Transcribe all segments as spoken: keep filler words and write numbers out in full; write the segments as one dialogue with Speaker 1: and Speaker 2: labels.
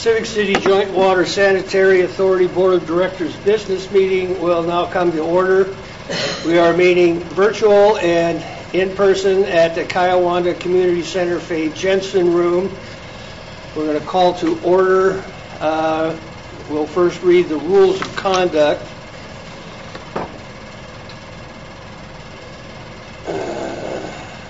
Speaker 1: Pacific City Joint Water Sanitary Authority Board of Directors business meeting will now come to order. We are meeting virtual and in person at the Kiowanda Community Center Faye Jensen Room. We're going to call to order. Uh, we'll first read the rules of conduct. Uh,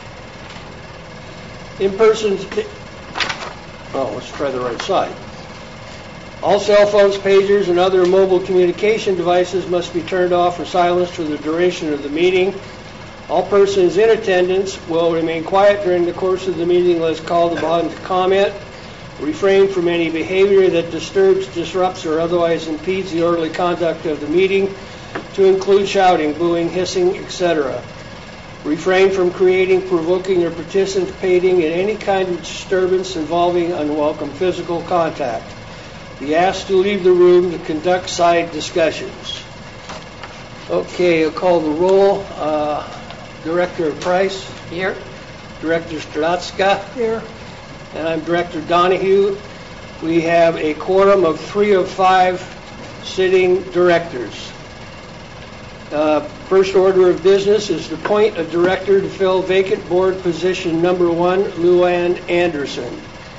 Speaker 1: in person. Oh, let's try the right side. All cell phones, pagers, and other mobile communication devices must be turned off or silenced for the duration of the meeting. All persons in attendance will remain quiet during the course of the meeting unless called upon to comment. Refrain from any behavior that disturbs, disrupts, or otherwise impedes the orderly conduct of the meeting, to include shouting, booing, hissing, et cetera. Refrain from creating, provoking, or participating in any kind of disturbance involving unwelcome physical contact. Be asked to leave the room to conduct side discussions. Okay, I'll call the roll. Uh, Director Price?
Speaker 2: Here.
Speaker 1: Director Stratska?
Speaker 2: Here.
Speaker 1: And I'm Director Donahue. We have a quorum of three of five sitting directors. Uh, first order of business is to appoint a director to fill vacant board position number one, Luann Anderson.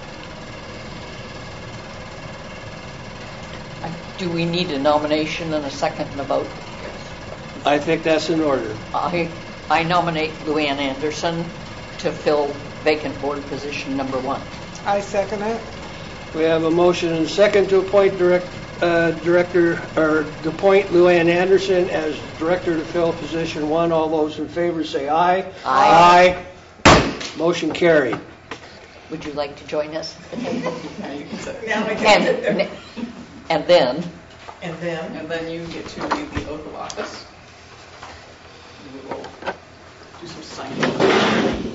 Speaker 2: Do we need a nomination and a second and a vote?
Speaker 1: I think that's in order.
Speaker 2: I I nominate Luann Anderson to fill vacant board position number one.
Speaker 3: I second it.
Speaker 1: We have a motion and a second to appoint direct, uh, director or to appoint Luann Anderson as director to fill position one. All those in favor say aye.
Speaker 2: Aye.
Speaker 1: Aye. Motion carried.
Speaker 2: Would you like to join us at the table?
Speaker 4: Now you can sit. Now I can sit there.
Speaker 2: And, and then?
Speaker 4: And then? And then you get to read the oath of office. We will do some signing.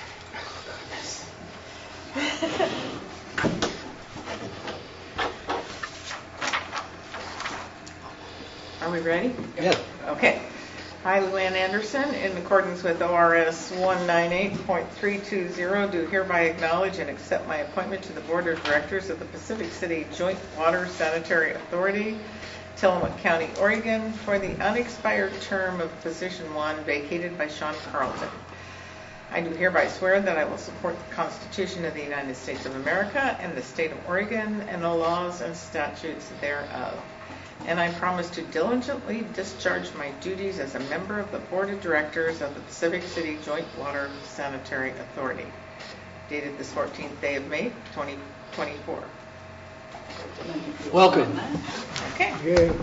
Speaker 4: Are we ready?
Speaker 1: Yes.
Speaker 4: Okay. I, Luann Anderson, in accordance with O R S one ninety-eight point three two zero, do hereby acknowledge and accept my appointment to the Board of Directors of the Pacific City Joint Water Sanitary Authority, Tillamook County, Oregon, for the unexpired term of position one vacated by Sean Carlton. I do hereby swear that I will support the Constitution of the United States of America and the state of Oregon and the laws and statutes thereof. And I promise to diligently discharge my duties as a member of the Board of Directors of the Pacific City Joint Water Sanitary Authority. Dated this fourteenth day of May, twenty twenty-four.
Speaker 1: Welcome.
Speaker 4: Okay.
Speaker 1: Yay.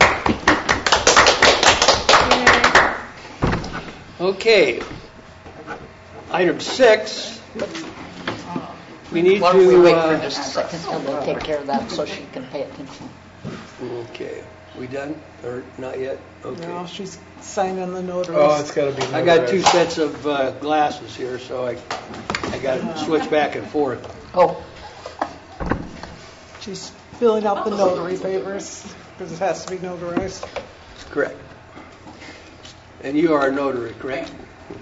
Speaker 1: Okay. Item six. We need
Speaker 2: Why
Speaker 1: to.
Speaker 2: don't we wait
Speaker 1: uh,
Speaker 2: for just a second and we'll take care of that so she can pay attention.
Speaker 1: Okay. We done or not yet? Okay.
Speaker 3: No, she's signing the notary.
Speaker 5: Oh, it's got to be.
Speaker 1: I got two sets of uh, glasses here, so I I got to switch back and forth.
Speaker 2: Oh,
Speaker 3: She's filling out the notary papers because it has to be notarized.
Speaker 1: Correct. And you are a notary, correct?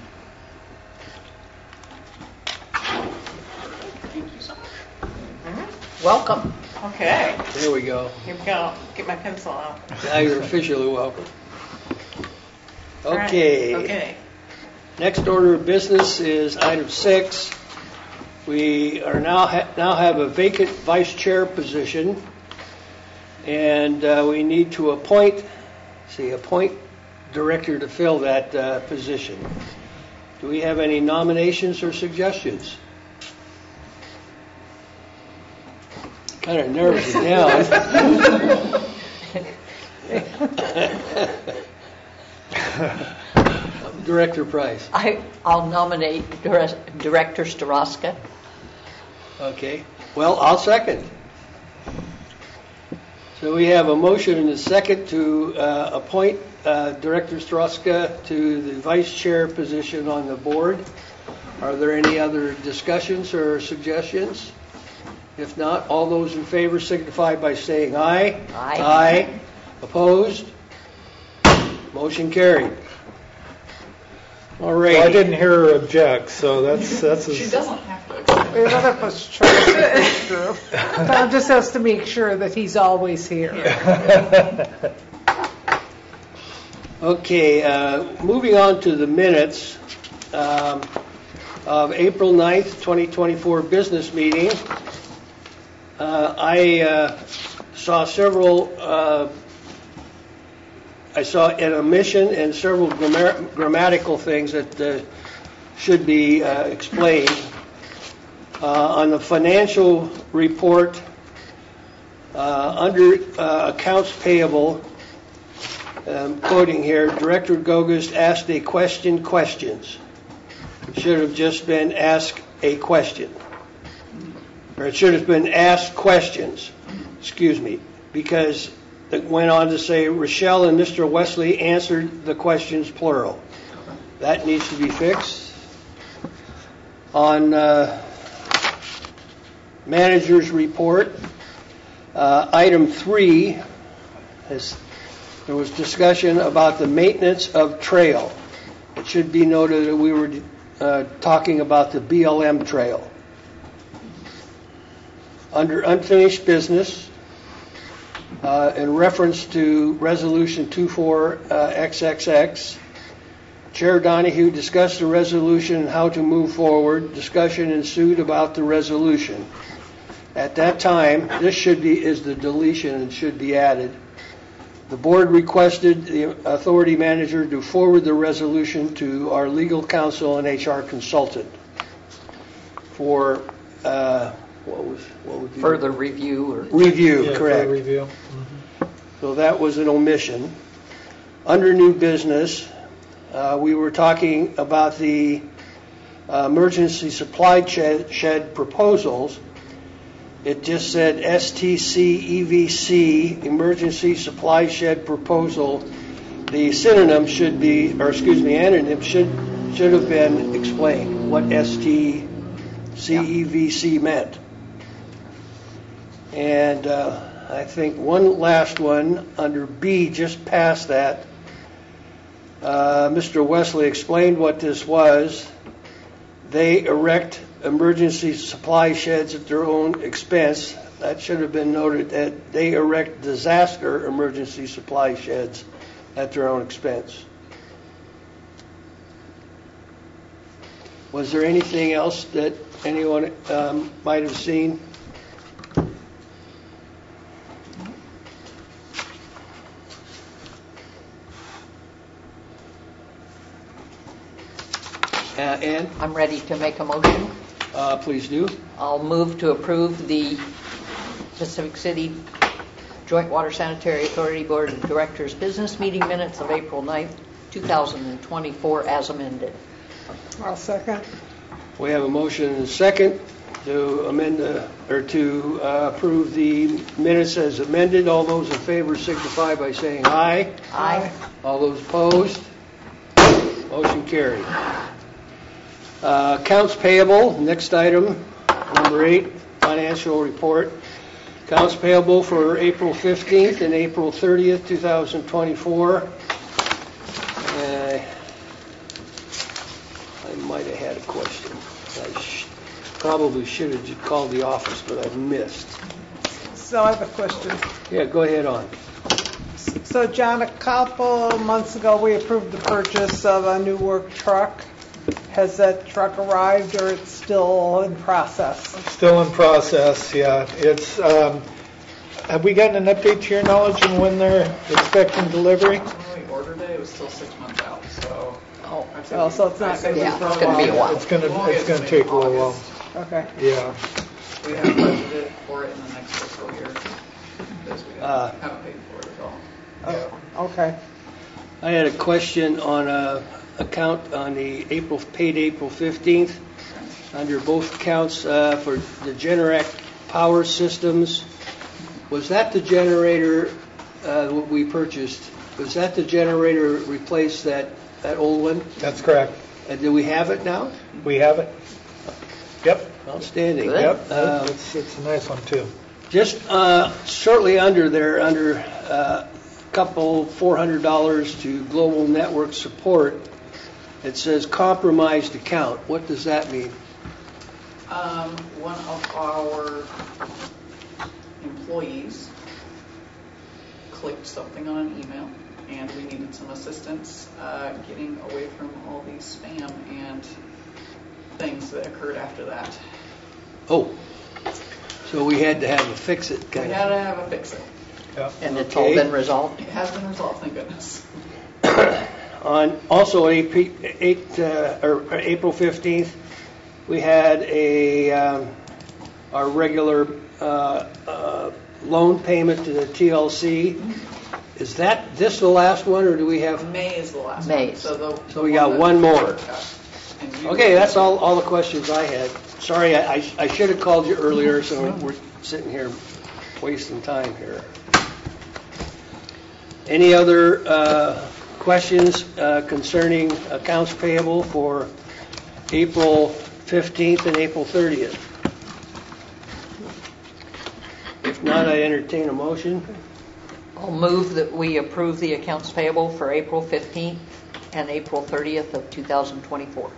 Speaker 2: welcome.
Speaker 4: Okay.
Speaker 1: There we go.
Speaker 4: Here we go. Get my pencil out.
Speaker 1: Now you're officially welcome.
Speaker 4: All right.
Speaker 1: Okay.
Speaker 4: Okay.
Speaker 1: Next order of business is item six. We are now ha- now have a vacant vice chair position, and uh, we need to appoint, see, appoint director to fill that uh, position. Do we have any nominations or suggestions? Kind of nervous down. Director Price.
Speaker 2: I, I'll nominate Dir- Director Staraska.
Speaker 1: Okay. Well, I'll second. So we have a motion and a second to uh, appoint uh, Director Staraska to the vice chair position on the board. Are there any other discussions or suggestions? If not, all those in favor signify by saying aye.
Speaker 2: Aye.
Speaker 1: Aye. Opposed? Motion carried. All right.
Speaker 5: Well, I didn't hear her object, so that's that's.
Speaker 4: She
Speaker 5: A,
Speaker 4: doesn't have to.
Speaker 3: We have other push trucks to push through. Tom just has to make sure that he's always here.
Speaker 1: Okay, uh, moving on to the minutes um, of April ninth, twenty twenty-four business meeting. Uh, I uh, saw several, uh, I saw an omission and several grammar- grammatical things that uh, should be uh, explained. Uh, on the financial report, uh, under uh, accounts payable, I'm quoting here, Director Gogust asked a question questions. It should have just been ask a question. Or it should have been asked questions, excuse me, because it went on to say Rochelle and Mister Wesley answered the questions plural. That needs to be fixed. On uh, manager's report, uh, item three, has, there was discussion about the maintenance of trail. It should be noted that we were uh, talking about the B L M trail. Under unfinished business, uh, in reference to Resolution twenty-four X X X, Chair Donahue discussed the resolution and how to move forward. Discussion ensued about the resolution. At that time, this should be is the deletion and should be added. The board requested the authority manager to forward the resolution to our legal counsel and H R consultant for uh, what was what would be
Speaker 2: Further review or
Speaker 1: review.
Speaker 5: Yeah,
Speaker 1: Correct.
Speaker 5: for review. Mm-hmm.
Speaker 1: So that was an omission. Under new business, uh, we were talking about the uh, emergency supply shed, shed proposals. It just said S T C E V C, Emergency Supply Shed Proposal. The synonym should be, or excuse me, anonym should should have been explained what S T C E V C meant. And uh, I think one last one under B, just past that, uh, Mister Wesley explained what this was. They erect emergency supply sheds at their own expense. That should have been noted that they erect disaster emergency supply sheds at their own expense. Was there anything else that anyone um, might have seen? Uh, Ann,
Speaker 2: I'm ready to make a motion.
Speaker 1: uh, please do.
Speaker 2: I'll move to approve the Pacific City Joint Water Sanitary Authority Board of Directors business meeting minutes of April ninth, two thousand twenty-four as amended.
Speaker 3: I'll second.
Speaker 1: We have a motion and a second to amend the, or to uh, approve the minutes as amended. All those in favor signify by saying aye.
Speaker 2: Aye.
Speaker 1: All those opposed? Motion carried. Uh, accounts payable, next item, number eight, financial report. Accounts payable for April fifteenth and April thirtieth, two thousand twenty-four. Uh, I might have had a question. I sh- probably should have just called the office, but I missed.
Speaker 3: So I have a question.
Speaker 1: Yeah, go ahead on.
Speaker 3: So John, a couple months ago, we approved the purchase of a new work truck. Has that truck arrived or it's still in process?
Speaker 5: Still in process, yeah. It's, um, have we gotten an update to your knowledge on when they're expecting delivery?
Speaker 6: When we ordered it, it was still six months out, so.
Speaker 2: Oh,
Speaker 6: I'd say
Speaker 3: Oh,
Speaker 6: we-
Speaker 3: so it's not
Speaker 6: I'd say
Speaker 3: gonna be
Speaker 2: Yeah,
Speaker 3: for
Speaker 2: it's
Speaker 3: a
Speaker 2: gonna be a
Speaker 3: while.
Speaker 2: while.
Speaker 5: It's gonna,
Speaker 6: We'll
Speaker 5: it's
Speaker 6: get
Speaker 5: gonna
Speaker 6: to
Speaker 5: take
Speaker 6: it
Speaker 5: a
Speaker 6: in
Speaker 5: little while.
Speaker 6: August.
Speaker 3: Okay.
Speaker 5: Yeah.
Speaker 6: We have budgeted for it in the next fiscal year, because we
Speaker 1: Uh,
Speaker 6: haven't paid for it at all.
Speaker 3: Oh, okay.
Speaker 1: I had a question on a account on the April, paid April fifteenth, under both accounts uh, for the Generac Power Systems. Was that the generator uh, what we purchased? Was that the generator replaced that, that old one?
Speaker 5: That's correct.
Speaker 1: And do we have it now?
Speaker 5: We have it. Yep.
Speaker 1: Outstanding.
Speaker 2: Good.
Speaker 5: Yep.
Speaker 1: Uh,
Speaker 5: It's, it's a nice one too.
Speaker 1: Just uh, shortly under there, under uh, a couple four hundred dollars to Global Network Support, it says compromised account. What does that mean?
Speaker 6: Um, one of our employees clicked something on an email, and we needed some assistance uh, getting away from all these spam and things that occurred after that.
Speaker 1: Oh, so we had to have a fix-it
Speaker 6: We
Speaker 1: kind
Speaker 6: had
Speaker 1: of.
Speaker 6: to have a fix-it.
Speaker 5: Yeah.
Speaker 2: And it's all
Speaker 1: Okay.
Speaker 2: been resolved?
Speaker 6: It has been resolved, thank goodness.
Speaker 1: On, also, eight, eight, uh, or or April fifteenth, we had a, um, our regular uh, uh, loan payment to the T L C. Is that, this the last one, or do we have?
Speaker 6: May is the last
Speaker 2: May.
Speaker 6: one. So, the,
Speaker 1: So we got one more.
Speaker 6: And you-
Speaker 1: Okay, that's all, all the questions I had. Sorry, I, I I should have called you earlier, so we're sitting here wasting time here. Any other uh, questions uh, concerning accounts payable for April fifteenth and April thirtieth? If not, I entertain a motion.
Speaker 2: I'll move that we approve the accounts payable for April fifteenth and April thirtieth of two thousand twenty-four.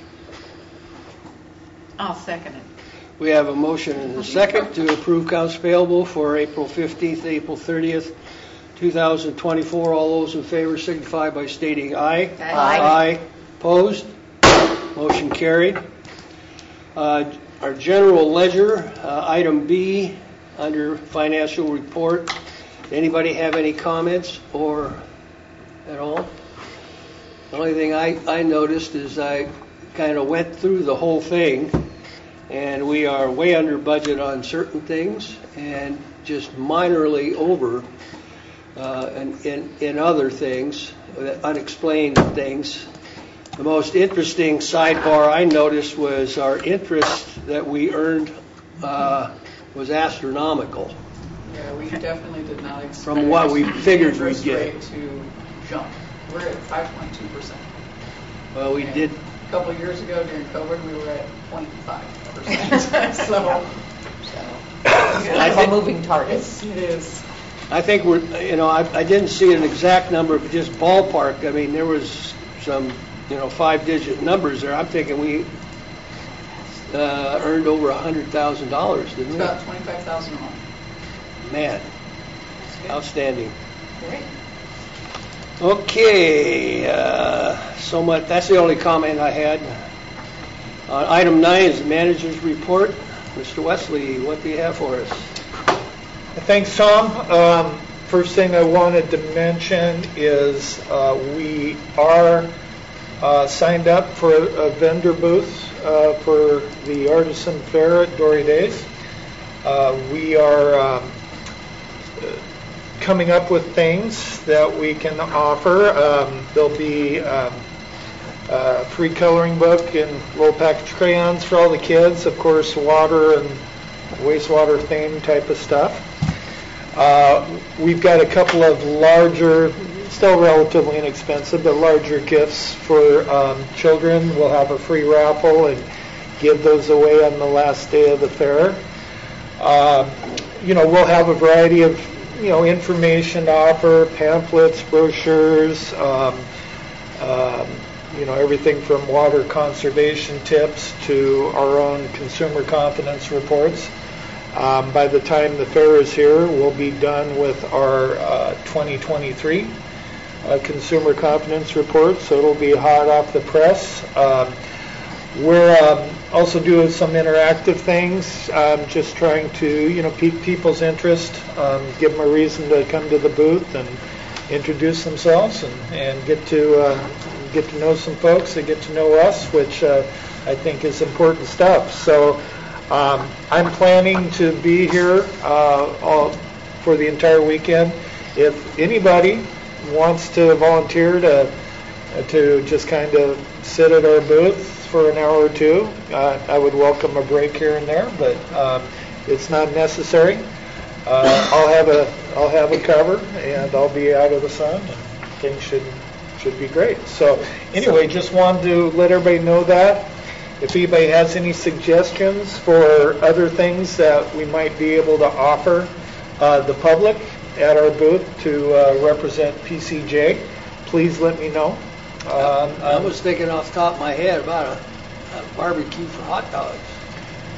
Speaker 4: I'll second it.
Speaker 1: We have a motion and a second to approve accounts payable for April fifteenth, April thirtieth, two thousand twenty-four. All those in favor signify by stating aye.
Speaker 2: Aye.
Speaker 1: Aye. Opposed? Motion carried. Uh, Our general ledger, uh, item B, under financial report. Anybody have any comments or at all? The only thing I, I noticed is I kind of went through the whole thing, and we are way under budget on certain things and just minorly over uh, in, in, in other things, unexplained things. The most interesting sidebar I noticed was our interest that we earned uh, was astronomical.
Speaker 6: Yeah, we definitely did not expect
Speaker 1: From what we figured
Speaker 6: the interest
Speaker 1: we'd get.
Speaker 6: rate to jump. We're at five point two percent.
Speaker 1: Well, we did.
Speaker 6: A couple of years ago during COVID, we were at zero point five percent. So,
Speaker 2: Kind of a moving target.
Speaker 6: it's, it is.
Speaker 1: I think we're, you know, I, I didn't see an exact number, but just ballpark. I mean, there was some, you know, five-digit numbers there. I'm thinking we uh, earned over a hundred thousand dollars,
Speaker 6: It's
Speaker 1: didn't we?
Speaker 6: about twenty-five thousand a month.
Speaker 1: Man, outstanding.
Speaker 6: Great.
Speaker 1: Okay, uh, so much. That's the only comment I had. Uh, item nine is the manager's report. Mister Wesley, what do you have for us?
Speaker 5: Thanks, Tom. Um, first thing I wanted to mention is uh, we are uh, signed up for a, a vendor booth uh, for the Artisan Fair at Dory Days. Uh, we are um, coming up with things that we can offer. Um, there'll be um, a free coloring book and little package crayons for all the kids, of course, water and wastewater theme type of stuff. Uh, we've got a couple of larger, still relatively inexpensive, but larger gifts for um, children. We'll have a free raffle and give those away on the last day of the fair. Uh, you know, we'll have a variety of, you know, information to offer, pamphlets, brochures, um, um, you know, everything from water conservation tips to our own consumer confidence reports. Um, by the time the fair is here, we'll be done with our uh, twenty twenty-three uh, consumer confidence report, so it'll be hot off the press. Um, we're um, also doing some interactive things, um, just trying to, you know, pique people's interest, um, give them a reason to come to the booth and introduce themselves and, and get to uh, get to know some folks and get to know us, which uh, I think is important stuff. So. Um, I'm planning to be here uh, all, for the entire weekend. If anybody wants to volunteer to uh, to just kind of sit at our booth for an hour or two, uh, I would welcome a break here and there, but um, it's not necessary. Uh, I'll have a I'll have a cover and I'll be out of the sun. And things should should be great. So anyway, just wanted to let everybody know that. If anybody has any suggestions for other things that we might be able to offer uh, the public at our booth to uh, represent P C J, please let me know. Um,
Speaker 1: I was thinking off the top of my head about a, a barbecue for hot dogs.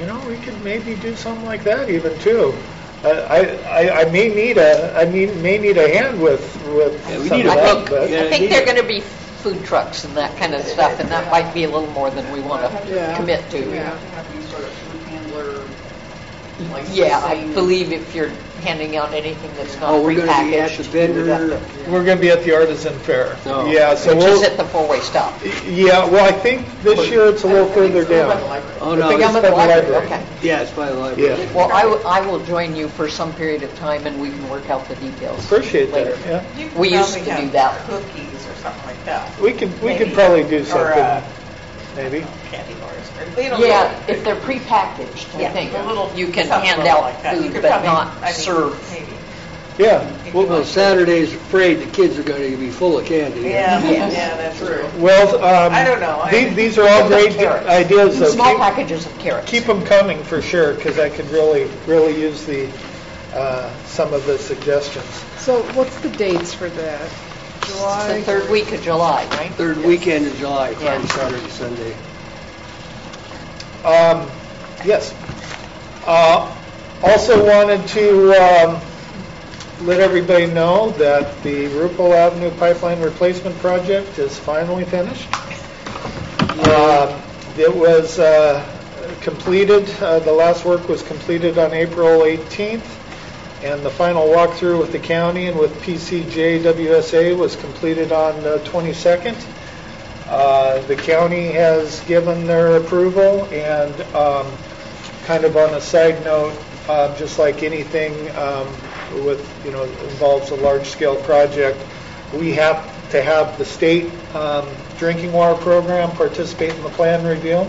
Speaker 5: you know, we could maybe do something like that even too. Uh, I, I, I may need a, I mean, may need a hand with, with
Speaker 1: Yeah, we
Speaker 5: some
Speaker 1: need
Speaker 5: of
Speaker 1: a
Speaker 5: that,
Speaker 1: hook.
Speaker 5: but-
Speaker 1: Yeah.
Speaker 2: I think they're going to be food trucks and that kind of stuff, and that might be a little more than we want to
Speaker 3: Yeah.
Speaker 2: commit
Speaker 6: Do we
Speaker 2: to.
Speaker 6: have to have any sort of food handler licensing?
Speaker 2: Yeah, I believe if you're handing out anything that's not
Speaker 1: Oh, we're gonna be at
Speaker 2: prepackaged,
Speaker 1: the vendor.
Speaker 2: you would have to-
Speaker 5: We're going to be at the Artisan Fair.
Speaker 1: Oh.
Speaker 5: Yeah, so
Speaker 2: which
Speaker 5: we'll,
Speaker 2: is at the four-way stop.
Speaker 5: yeah, well, I think this year it's a little further down.
Speaker 1: Oh,
Speaker 5: I
Speaker 1: no,
Speaker 5: think
Speaker 1: it's
Speaker 5: it's
Speaker 2: Down at
Speaker 5: by
Speaker 2: the
Speaker 5: the
Speaker 2: library,
Speaker 5: library.
Speaker 2: okay.
Speaker 1: Yeah, it's by the library.
Speaker 5: Yeah.
Speaker 2: Well, I will- I will join you for some period of time, and we can work out the details.
Speaker 5: Appreciate
Speaker 2: later.
Speaker 5: that, yeah.
Speaker 4: You could
Speaker 2: We used
Speaker 4: probably
Speaker 2: to do
Speaker 4: have
Speaker 2: that.
Speaker 4: Cookies or something like that.
Speaker 5: We could, we could
Speaker 4: Maybe.
Speaker 5: probably do
Speaker 4: Or,
Speaker 5: something,
Speaker 4: uh,
Speaker 5: maybe.
Speaker 4: Candy bars. or, you know,
Speaker 2: Yeah,
Speaker 4: little-
Speaker 2: if they're prepackaged, I
Speaker 4: Yeah,
Speaker 2: think,
Speaker 4: a little
Speaker 2: you can
Speaker 4: something
Speaker 2: hand
Speaker 4: little
Speaker 2: out
Speaker 4: like that. You
Speaker 2: food,
Speaker 4: could
Speaker 2: but
Speaker 4: probably-
Speaker 2: not
Speaker 4: I mean,
Speaker 2: serve.
Speaker 4: Maybe.
Speaker 5: Yeah.
Speaker 1: Well, well, Saturday's afraid the kids are going to be full of candy.
Speaker 4: Yeah,
Speaker 2: Yes.
Speaker 4: yeah, that's true.
Speaker 5: Well, um.
Speaker 4: I don't know. I-
Speaker 5: These, these are all great
Speaker 2: Carrots.
Speaker 5: ideas, though.
Speaker 2: Small
Speaker 5: Keep-
Speaker 2: packages of carrots.
Speaker 5: Keep them coming for sure, because I could really, really use the, uh, some of the suggestions.
Speaker 3: So what's the dates for that?
Speaker 2: It's
Speaker 3: July?
Speaker 2: the third week of July, right?
Speaker 1: Third weekend in July, Friday,
Speaker 2: Yeah.
Speaker 1: Saturday, Sunday.
Speaker 5: Um, yes. Uh, also wanted to, um, let everybody know that the Rupel Avenue Pipeline Replacement Project is finally finished. Um, It was uh, completed, uh, the last work was completed on April eighteenth, and the final walkthrough with the county and with P C J W S A was completed on the twenty-second. Uh, The county has given their approval, and um, kind of on a side note, uh, just like anything um, with, you know, involves a large-scale project, we have to have the state um, drinking water program participate in the plan review,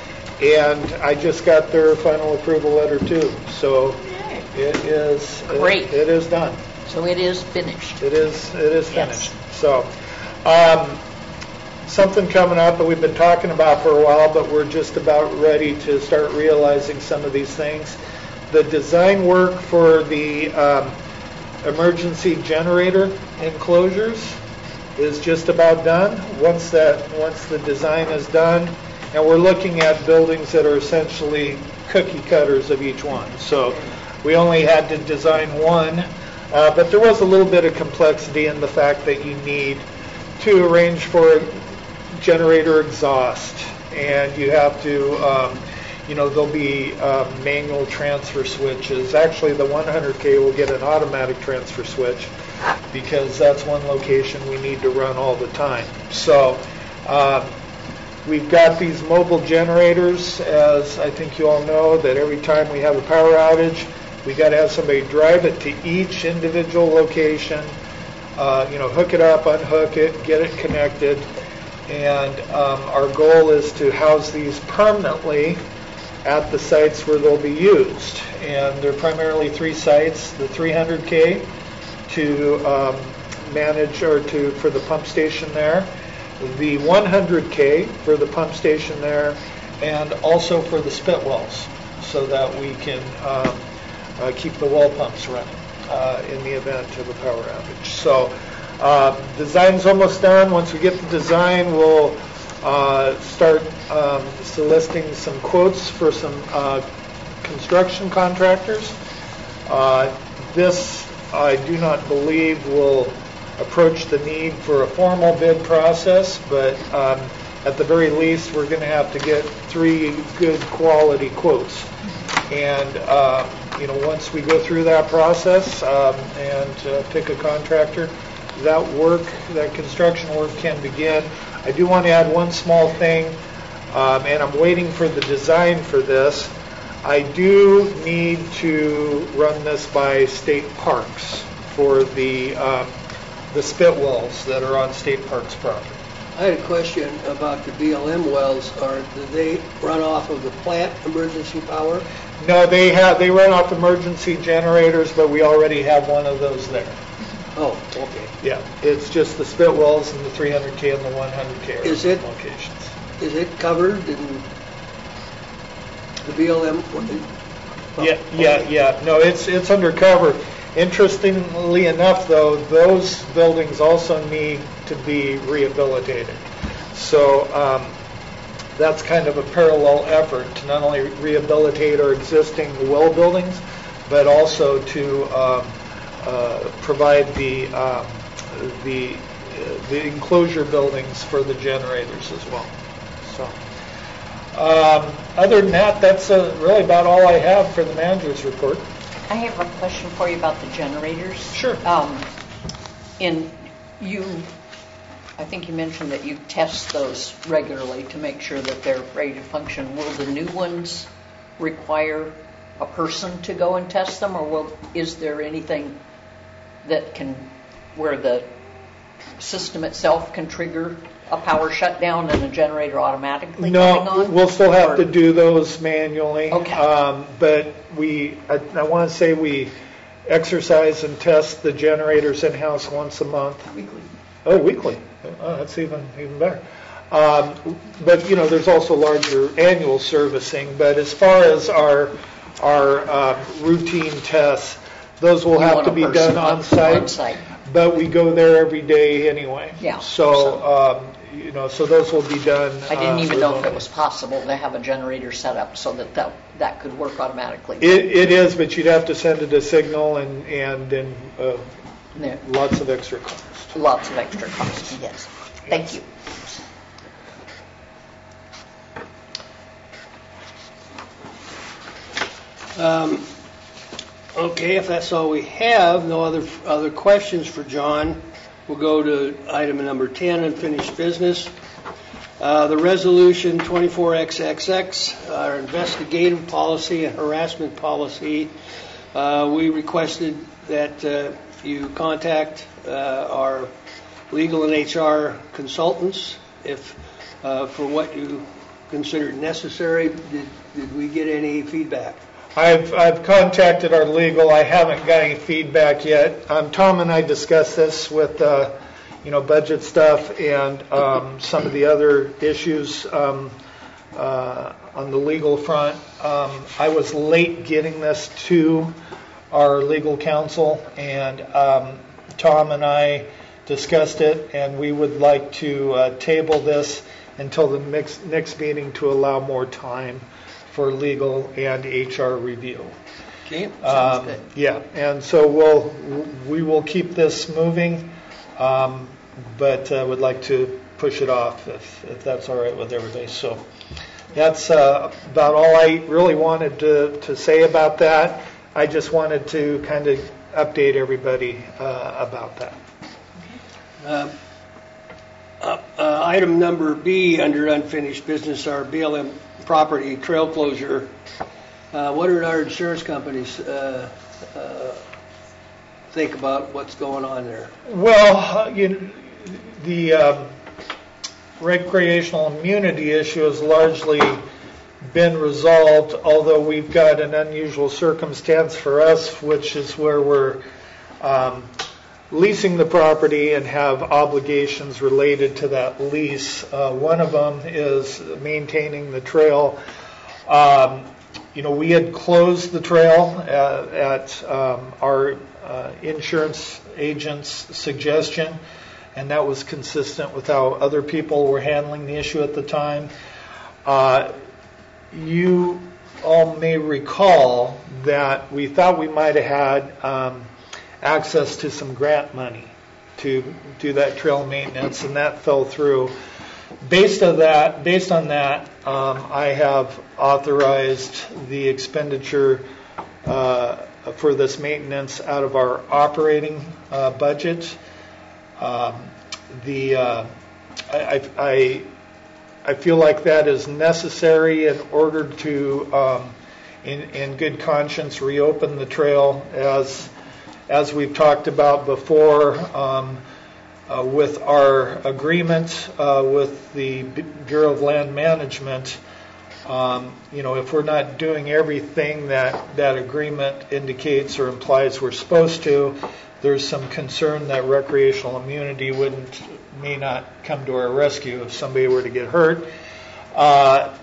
Speaker 5: and I just got their final approval letter too. So it is
Speaker 2: Great.
Speaker 5: It, it is done.
Speaker 2: So it is finished.
Speaker 5: It is it is
Speaker 2: Yes.
Speaker 5: finished. So um, something coming up that we've been talking about for a while, but we're just about ready to start realizing some of these things. The design work for the um, emergency generator enclosures is just about done. Once that, once the design is done, and we're looking at buildings that are essentially cookie cutters of each one. So we only had to design one, uh, but there was a little bit of complexity in the fact that you need to arrange for generator exhaust, and you have to, um, you know, there'll be um, manual transfer switches. Actually, the one hundred K will get an automatic transfer switch because that's one location we need to run all the time. So um, we've got these mobile generators, as I think you all know, that every time we have a power outage, we got to have somebody drive it to each individual location, uh, you know, hook it up, unhook it, get it connected. And um, our goal is to house these permanently at the sites where they'll be used. And there are primarily three sites: the three hundred K to um, manage, or to for the pump station there, the one hundred K for the pump station there, and also for the spit wells, so that we can um, uh, keep the well pumps running uh, in the event of a power outage. So uh, design's almost done. Once we get the design, we'll uh, start um, soliciting some quotes for some uh, construction contractors. Uh, this, I do not believe, will approach the need for a formal bid process, but um, at the very least, we're going to have to get three good quality quotes. And, uh, you know, once we go through that process um, and uh, pick a contractor, that work, that construction work can begin. I do want to add one small thing, um, and I'm waiting for the design for this. I do need to run this by state parks for the um, the spit wells that are on state parks property.
Speaker 1: I had a question about the B L M wells. Are, do they run off of the plant emergency power?
Speaker 5: No, they have, they run off emergency generators, but we already have one of those there.
Speaker 1: Oh, okay.
Speaker 5: Yeah, it's just the spit wells and the three hundred K and the one hundred K are
Speaker 1: Is it-
Speaker 5: locations.
Speaker 1: Is it covered in the B L M?
Speaker 5: Yeah, yeah, yeah. No, it's it's undercover. Interestingly enough, though, those buildings also need to be rehabilitated. So um, that's kind of a parallel effort to not only rehabilitate our existing well buildings, but also to um, uh, provide the um, the uh, the enclosure buildings for the generators as well. So, um, other than that, that's uh, really about all I have for the manager's report.
Speaker 2: I have a question for you about the generators.
Speaker 5: Sure.
Speaker 2: Um, in you, I think you mentioned that you test those regularly to make sure that they're ready to function. Will the new ones require a person to go and test them, or will, is there anything that can, where the system itself can trigger a power shutdown and a generator automatically coming
Speaker 5: No,
Speaker 2: on?
Speaker 5: we'll still have
Speaker 2: Or-
Speaker 5: to do those manually.
Speaker 2: Okay.
Speaker 5: Um, but we, I, I want to say we exercise and test the generators in-house once a month.
Speaker 6: Weekly.
Speaker 5: Oh, weekly. Oh, that's even even better. Um, but you know, there's also larger annual servicing. But as far as our our um, routine tests, those will
Speaker 2: You
Speaker 5: have
Speaker 2: want
Speaker 5: to
Speaker 2: a
Speaker 5: be
Speaker 2: person
Speaker 5: done
Speaker 2: on-
Speaker 5: on site.
Speaker 2: on site.
Speaker 5: But we go there every day anyway.
Speaker 2: Yeah.
Speaker 5: So, um, you know, so those will be done.
Speaker 2: I didn't
Speaker 5: uh,
Speaker 2: even know if
Speaker 5: remotely.
Speaker 2: it was possible to have a generator set up so that that, that could work automatically.
Speaker 5: It, it is, but you'd have to send it a signal and and then uh,
Speaker 2: There.
Speaker 5: lots of extra cost.
Speaker 2: Lots of extra costs, yes. Thank you.
Speaker 1: Um, Okay, if that's all we have, no other other questions for John, we'll go to item number ten, unfinished business. Uh, The resolution twenty-four X X X, our investigative policy and harassment policy. Uh, We requested that uh, you contact uh, our legal and H R consultants if uh, for what you considered necessary. Did, did we get any feedback?
Speaker 5: I've I've contacted our legal. I haven't got any feedback yet. Um, Tom and I discussed this with uh, you know budget stuff and um, some of the other issues um, uh, on the legal front. Um, I was late getting this to our legal counsel, and um, Tom and I discussed it, and we would like to uh, table this until the next next meeting to allow more time for legal and H R review.
Speaker 1: Okay,
Speaker 2: Sounds
Speaker 5: Um,
Speaker 2: good.
Speaker 5: Yeah, and so we'll, we will keep this moving, um, but uh, would like to push it off if, if that's all right with everybody. So that's uh, about all I really wanted to, to say about that. I just wanted to kind of update everybody uh, about that.
Speaker 1: Uh, uh, uh, Item number B under unfinished business, our B L M property trail closure. Uh, What did our insurance companies uh, uh, think about what's going on there?
Speaker 5: Well, uh, you, the um, recreational immunity issue has largely been resolved, although we've got an unusual circumstance for us, which is where we're um, leasing the property and have obligations related to that lease. Uh, one of them is maintaining the trail. Um, you know, we had closed the trail at, at um, our uh, insurance agent's suggestion, and that was consistent with how other people were handling the issue at the time. Uh, you all may recall that we thought we might have had um, access to some grant money to do that trail maintenance, and that fell through. Based on that, based on that, um, I have authorized the expenditure uh, for this maintenance out of our operating uh, budget. Um, the uh, I, I I feel like that is necessary in order to, um, in in good conscience, reopen the trail as. As we've talked about before, um, uh, with our agreement uh, with the Bureau of Land Management, um, you know, if we're not doing everything that that agreement indicates or implies we're supposed to, there's some concern that recreational immunity wouldn't may not come to our rescue if somebody were to get hurt. Uh,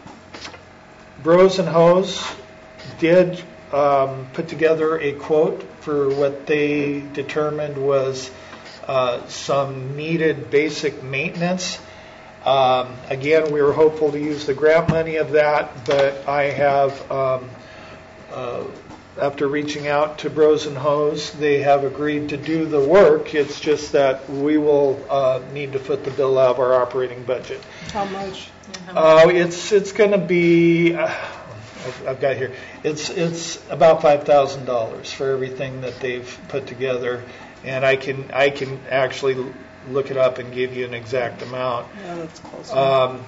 Speaker 5: Bros and Hose did um, put together a quote for what they determined was uh, some needed basic maintenance. Um, Again, we were hopeful to use the grant money of that, but I have, um, uh, after reaching out to Bros and Hose, they have agreed to do the work. It's just that we will uh, need to foot the bill out of our operating budget.
Speaker 3: How much?
Speaker 5: Uh, It's, it's going to be, uh, I've I've got here, it's, it's about five thousand dollars for everything that they've put together. And I can, I can actually look it up and give you an exact amount.
Speaker 3: Yeah, that's close.
Speaker 5: Um,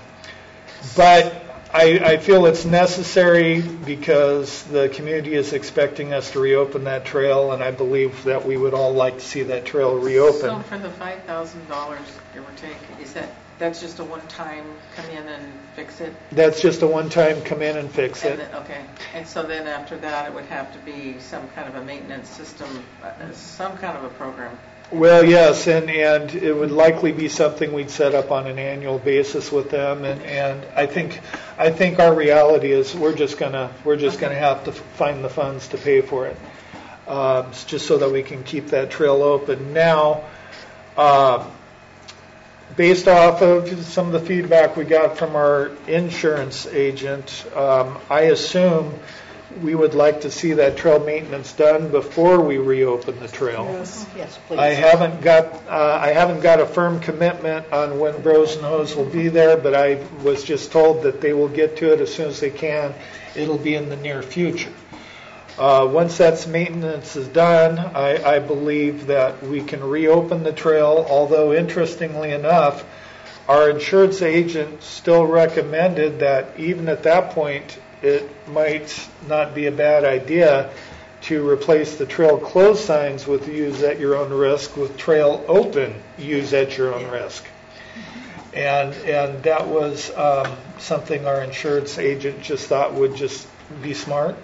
Speaker 5: But I, I feel it's necessary because the community is expecting us to reopen that trail, and I believe that we would all like to see that trail
Speaker 4: So
Speaker 5: reopen.
Speaker 4: for the five thousand dollars, give or take, is that, that's just a one-time come in and fix it?
Speaker 5: That's just a one-time come in and fix
Speaker 4: And
Speaker 5: it.
Speaker 4: then, okay, and so then after that, it would have to be some kind of a maintenance system, uh, some kind of a program.
Speaker 5: Well, yes, and, and it would likely be something we'd set up on an annual basis with them, and, and I think, I think our reality is we're just gonna, we're just gonna have to find the funds to pay for it, um, just so that we can keep that trail open. Now, uh, based off of some of the feedback we got from our insurance agent, um, I assume we would like to see that trail maintenance done before we reopen the trail.
Speaker 3: Yes.
Speaker 2: Yes, please.
Speaker 5: I haven't got, uh, I haven't got a firm commitment on when Bros and Hose will be there, but I was just told that they will get to it as soon as they can. It'll be in the near future. Uh, once that maintenance is done, I, I believe that we can reopen the trail, although interestingly enough, our insurance agent still recommended that even at that point, it might not be a bad idea to replace the trail closed signs with use at your own risk with trail open, use at your own risk. And and that was um, something our insurance agent just thought would just be smart.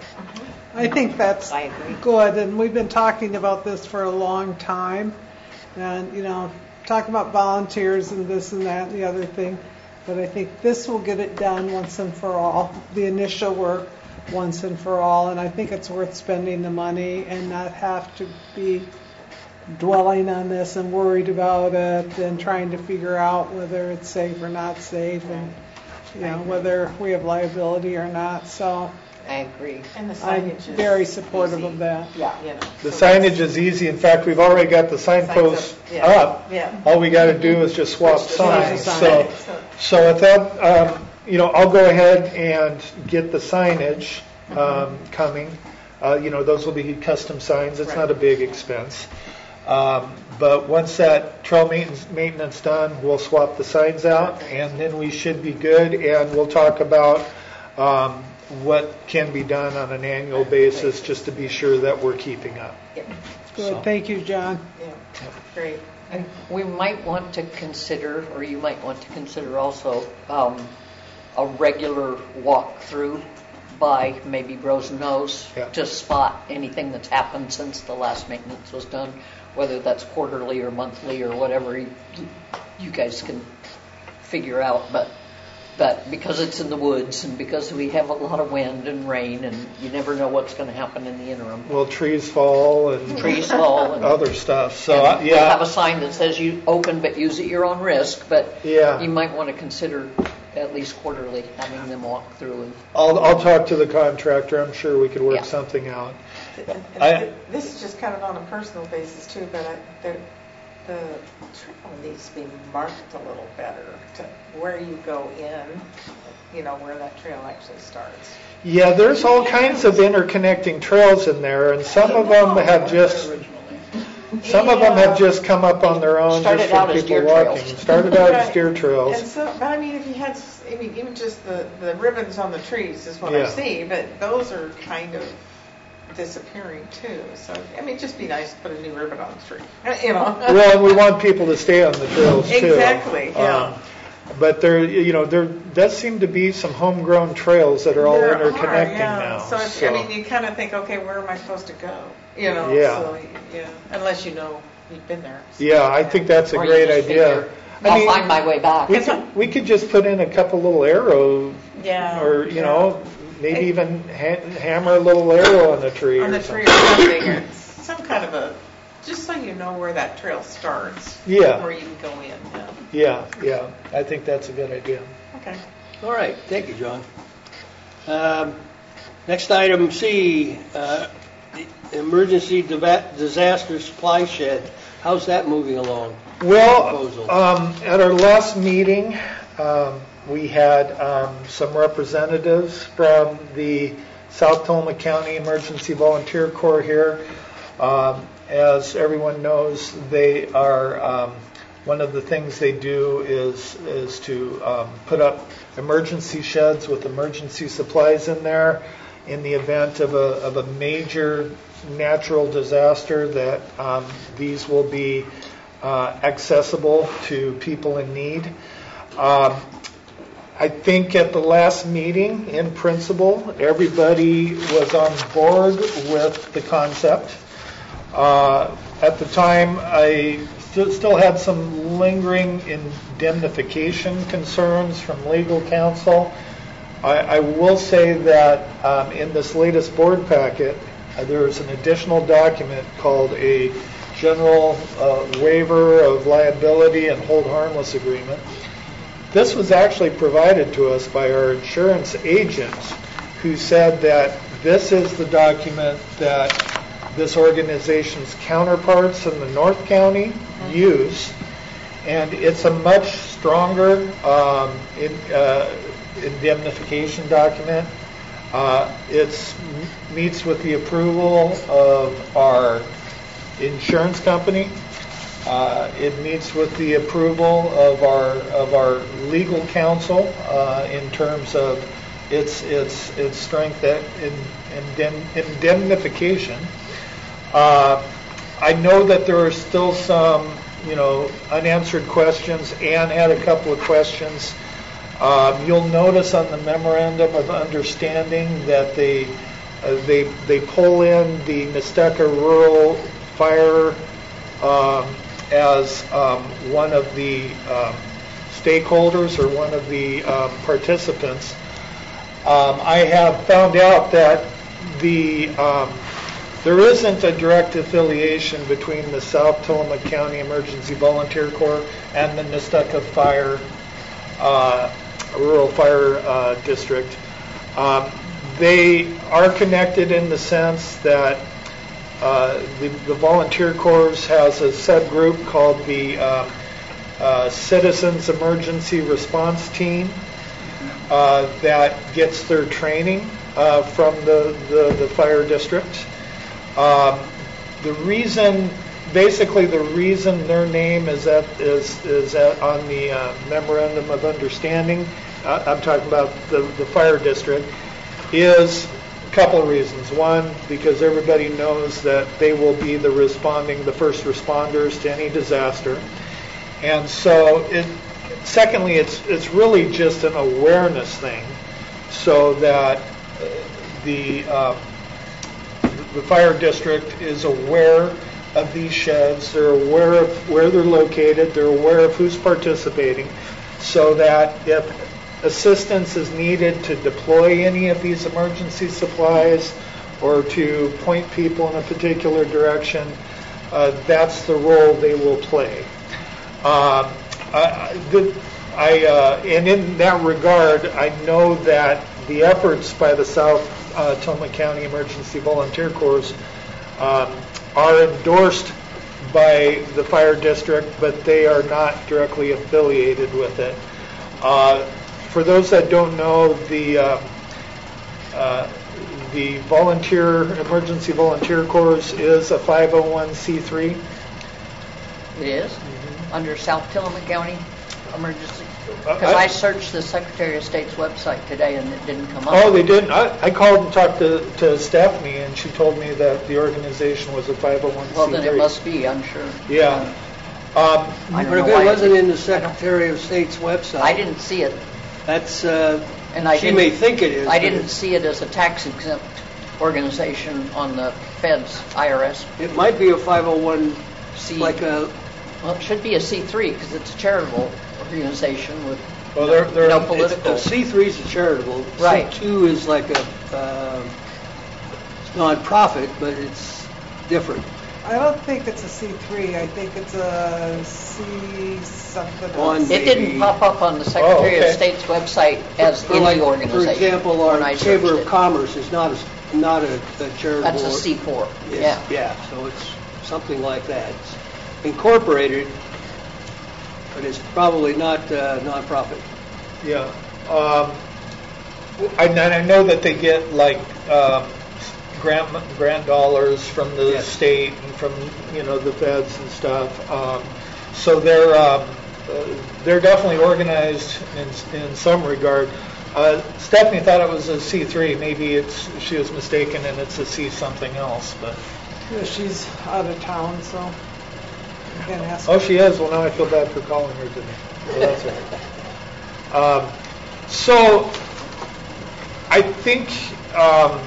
Speaker 3: I think that's
Speaker 2: I agree.
Speaker 3: good, and we've been talking about this for a long time, and, you know, talking about volunteers and this and that and the other thing, but I think this will get it done once and for all, the initial work once and for all, and I think it's worth spending the money and not have to be dwelling on this and worried about it and trying to figure out whether it's safe or not safe, and, you know, whether we have liability or not, so
Speaker 2: I agree.
Speaker 4: And the
Speaker 3: I'm
Speaker 4: signage is
Speaker 3: very supportive
Speaker 4: easy.
Speaker 3: of that.
Speaker 4: Yeah, you know.
Speaker 5: The
Speaker 4: so
Speaker 5: signage is easy. In fact, we've already got the signposts
Speaker 4: Signs up, yeah.
Speaker 5: up.
Speaker 4: Yeah.
Speaker 5: All we got to do is just swap
Speaker 4: Switch the
Speaker 5: signs.
Speaker 3: signs.
Speaker 5: So, so with that, um, you know, I'll go ahead and get the signage um, coming. Uh, you know, those will be custom signs. It's
Speaker 4: Right.
Speaker 5: not a big expense. Um, but once that trail maintenance, maintenance done, we'll swap the signs out, and then we should be good. And we'll talk about um, what can be done on an annual basis, just to be sure that we're keeping up.
Speaker 4: Yeah,
Speaker 3: Good,
Speaker 5: So-
Speaker 3: thank you, John.
Speaker 4: yeah, great.
Speaker 2: And we might want to consider, or you might want to consider also, um, a regular walkthrough by maybe Bros and Hose
Speaker 5: Yeah.
Speaker 2: to spot anything that's happened since the last maintenance was done, whether that's quarterly or monthly or whatever you, you guys can figure out. But but because it's in the woods and because we have a lot of wind and rain and you never know what's going to happen in the interim.
Speaker 5: Well, trees fall and
Speaker 2: Trees fall and
Speaker 5: other stuff. So
Speaker 2: and
Speaker 5: uh,
Speaker 2: we'll have a
Speaker 5: yeah,
Speaker 2: sign that says you open but use at your own risk, but
Speaker 5: Yeah.
Speaker 2: you might want to consider at least quarterly having them walk through. And
Speaker 5: I'll I'll talk to the contractor. I'm sure we could work
Speaker 2: Yeah.
Speaker 5: something out.
Speaker 4: And- and
Speaker 5: I-
Speaker 4: th- This is just kind of on a personal basis too, but I, the, the trail needs to be marked a little better to where you go in, you know, where that trail actually starts.
Speaker 5: Yeah, there's all kinds of interconnecting trails in there, and some of them have just
Speaker 6: Originally.
Speaker 5: some of them have just come up on their own,
Speaker 2: Started
Speaker 5: just from
Speaker 2: out as
Speaker 5: people
Speaker 2: deer
Speaker 5: walking.
Speaker 2: trails.
Speaker 5: Started out as
Speaker 4: Right.
Speaker 5: deer
Speaker 4: And
Speaker 5: trails.
Speaker 4: so, but I mean, if you had, s- I mean, even just the, the ribbons on the trees is what
Speaker 5: Yeah.
Speaker 4: I see, but those are kind of disappearing too. So, I mean, it'd just be nice to put a new ribbon on the tree, you know?
Speaker 5: Well, and we want people to stay on the trails too.
Speaker 4: Exactly, yeah.
Speaker 5: Um, But there, you know, there does seem to be some homegrown trails that are all
Speaker 4: There
Speaker 5: interconnecting
Speaker 4: are, yeah.
Speaker 5: now.
Speaker 4: So, it's, I mean, you kind of think, okay, where am I supposed to go? You know,
Speaker 5: Yeah.
Speaker 4: so, yeah, unless you know you've been there.
Speaker 5: Yeah, I think that's a
Speaker 2: or you
Speaker 5: great
Speaker 2: just
Speaker 5: idea.
Speaker 2: figure,
Speaker 5: I
Speaker 2: I'll
Speaker 5: mean,
Speaker 2: find my way back.
Speaker 5: We could, we could just put in a couple little arrows,
Speaker 4: Yeah.
Speaker 5: or, you
Speaker 4: yeah.
Speaker 5: know, maybe
Speaker 4: I-
Speaker 5: even ha- hammer a little arrow on the tree
Speaker 4: On
Speaker 5: or
Speaker 4: the tree
Speaker 5: something.
Speaker 4: or something, or some kind of a Just so you know where that trail starts.
Speaker 5: Yeah.
Speaker 4: Where you can go in. Yeah.
Speaker 5: Yeah, yeah, I think that's a good idea.
Speaker 4: Okay.
Speaker 1: All right, thank you, John. Um, Next item C, uh, the emergency deva- disaster supply shed. How's that moving along?
Speaker 5: Well,
Speaker 1: Proposal.
Speaker 5: um, at our last meeting, um, we had um, some representatives from the South Tillamook County Emergency Volunteer Corps here. Um, as everyone knows, they are, um, one of the things they do is, is to um, put up emergency sheds with emergency supplies in there in the event of a, of a major natural disaster, that um, these will be uh, accessible to people in need. Um, I think at the last meeting, in principle, everybody was on board with the concept. Uh, at the time, I st- still had some lingering indemnification concerns from legal counsel. I, I will say that um, in this latest board packet, uh, there is an additional document called a general uh, waiver of liability and hold harmless agreement. This was actually provided to us by our insurance agent, who said that this is the document that this organization's counterparts in the North County use, and it's a much stronger um, in, uh, indemnification document. Uh, it meets with the approval of our insurance company. Uh, it meets with the approval of our of our legal counsel uh, in terms of its its its strength at in, indemn, indemnification. Uh, I know that there are still some, you know, unanswered questions. Ann had a couple of questions. Um, you'll notice on the memorandum of understanding that they uh, they they pull in the Nestucca Rural Fire um, as um, one of the um, stakeholders or one of the um, participants. Um, I have found out that the um, there isn't a direct affiliation between the South Tillamook County Emergency Volunteer Corps and the Nestucca Fire uh, Rural Fire uh, District. Um, they are connected in the sense that uh, the, the Volunteer Corps has a subgroup called the uh, uh, Citizens Emergency Response Team uh, that gets their training uh, from the, the, the fire district. Um, the reason, basically the reason their name is at, is, is at, on the uh, memorandum of understanding, uh, I'm talking about the, the fire district, is a couple of reasons. One, because everybody knows that they will be the responding, the first responders to any disaster. And so, it, secondly, it's, it's really just an awareness thing, so that uh, the uh, the fire district is aware of these sheds, they're aware of where they're located, they're aware of who's participating, so that if assistance is needed to deploy any of these emergency supplies or to point people in a particular direction, uh, that's the role they will play. Um, I, the, I, uh, and in that regard, I know that the efforts by the South uh, Tillamook County Emergency Volunteer Corps um, are endorsed by the fire district, but they are not directly affiliated with it. Uh, for those that don't know, the uh, uh, the volunteer Emergency Volunteer Corps is a five oh one c three.
Speaker 2: It is, mm-hmm. Under South Tillamook County Emergency.
Speaker 5: Uh,
Speaker 2: Because
Speaker 5: I-
Speaker 2: I searched the Secretary of State's website today and it didn't come up.
Speaker 5: Oh, they didn't? I, I called and talked to, to Stephanie, and she told me that the organization was a five oh one c three.
Speaker 2: Well, then it must be, I'm sure.
Speaker 5: Yeah. Um,
Speaker 2: I don't
Speaker 1: But if
Speaker 2: know why
Speaker 1: it wasn't in the
Speaker 2: I don't-
Speaker 1: Secretary of State's website,
Speaker 2: I didn't see it.
Speaker 1: that's, uh,
Speaker 2: And I
Speaker 1: she
Speaker 2: didn't-
Speaker 1: may think it is.
Speaker 2: I
Speaker 1: but
Speaker 2: didn't
Speaker 1: it's-
Speaker 2: see it as a tax exempt organization on the Fed's I R S.
Speaker 1: It might be a five oh one,
Speaker 2: C.
Speaker 1: like a,
Speaker 2: Well, it should be a C three because it's a charitable organization with
Speaker 5: Well, they're, they're,
Speaker 2: no
Speaker 1: it's,
Speaker 2: political.
Speaker 1: a C three is a charitable.
Speaker 2: Right.
Speaker 1: C two is like a, um, it's non-profit, but it's different.
Speaker 3: I don't think it's a C three. I think it's a C something
Speaker 1: One.
Speaker 3: else.
Speaker 2: It didn't pop up on the Secretary
Speaker 5: okay.
Speaker 2: of State's website as
Speaker 1: For
Speaker 2: any
Speaker 1: like,
Speaker 2: organization.
Speaker 1: For example,
Speaker 2: when I
Speaker 1: our
Speaker 2: searched
Speaker 1: Chamber of
Speaker 2: it.
Speaker 1: Commerce is not a, not a a charitable.
Speaker 2: That's a C four,
Speaker 1: It's-
Speaker 2: yeah.
Speaker 1: Yeah, so it's something like that. It's incorporated, but it's probably not uh, nonprofit.
Speaker 5: Yeah. Um, I, and I know that they get like um, grant grant dollars from the
Speaker 1: Yes.
Speaker 5: state and from you know the feds and stuff. Um, so they're um, uh, they're definitely organized in in some regard. Uh, Stephanie thought it was a C three. Maybe it's she was mistaken and it's a C something else. But
Speaker 3: Yeah, she's out of town, so you can ask
Speaker 5: oh,
Speaker 3: her.
Speaker 5: she is. Well, now I feel bad for calling her today. Well, that's all right. Um, so I think um,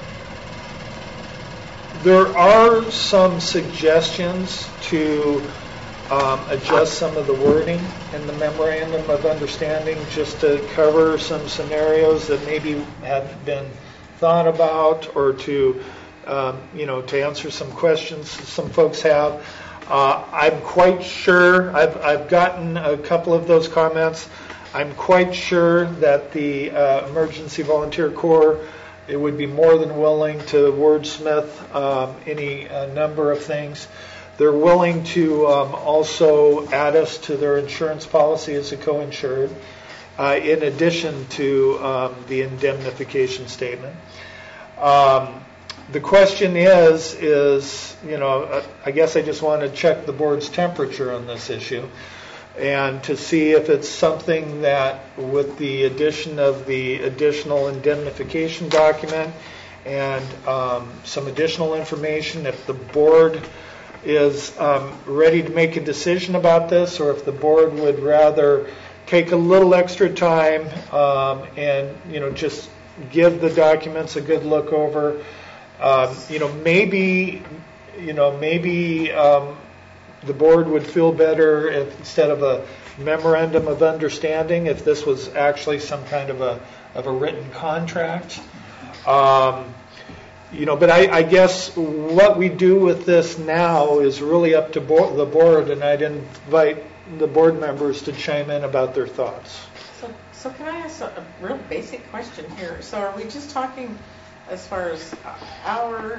Speaker 5: there are some suggestions to um, adjust some of the wording in the memorandum of understanding just to cover some scenarios that maybe have been thought about, or to um, you know to answer some questions some folks have. Uh, I'm quite sure, I've, I've gotten a couple of those comments. I'm quite sure that the uh, Emergency Volunteer Corps, it would be more than willing to wordsmith um, any uh, number of things. They're willing to um, also add us to their insurance policy as a co-insured, uh, in addition to um, the indemnification statement. Um, The question is, is, you know, I guess I just want to check the board's temperature on this issue and to see if it's something that, with the addition of the additional indemnification document and um, some additional information, if the board is um, ready to make a decision about this, or if the board would rather take a little extra time um, and, you know, just give the documents a good look over. Um, you know, maybe, you know, maybe um, the board would feel better if, instead of a memorandum of understanding, if this was actually some kind of a of a written contract. Um, you know, but I, I guess what we do with this now is really up to bo- the board, and I'd invite the board members to chime in about their thoughts.
Speaker 4: So, so can I ask a, a real basic question here? So are we just talking as far as our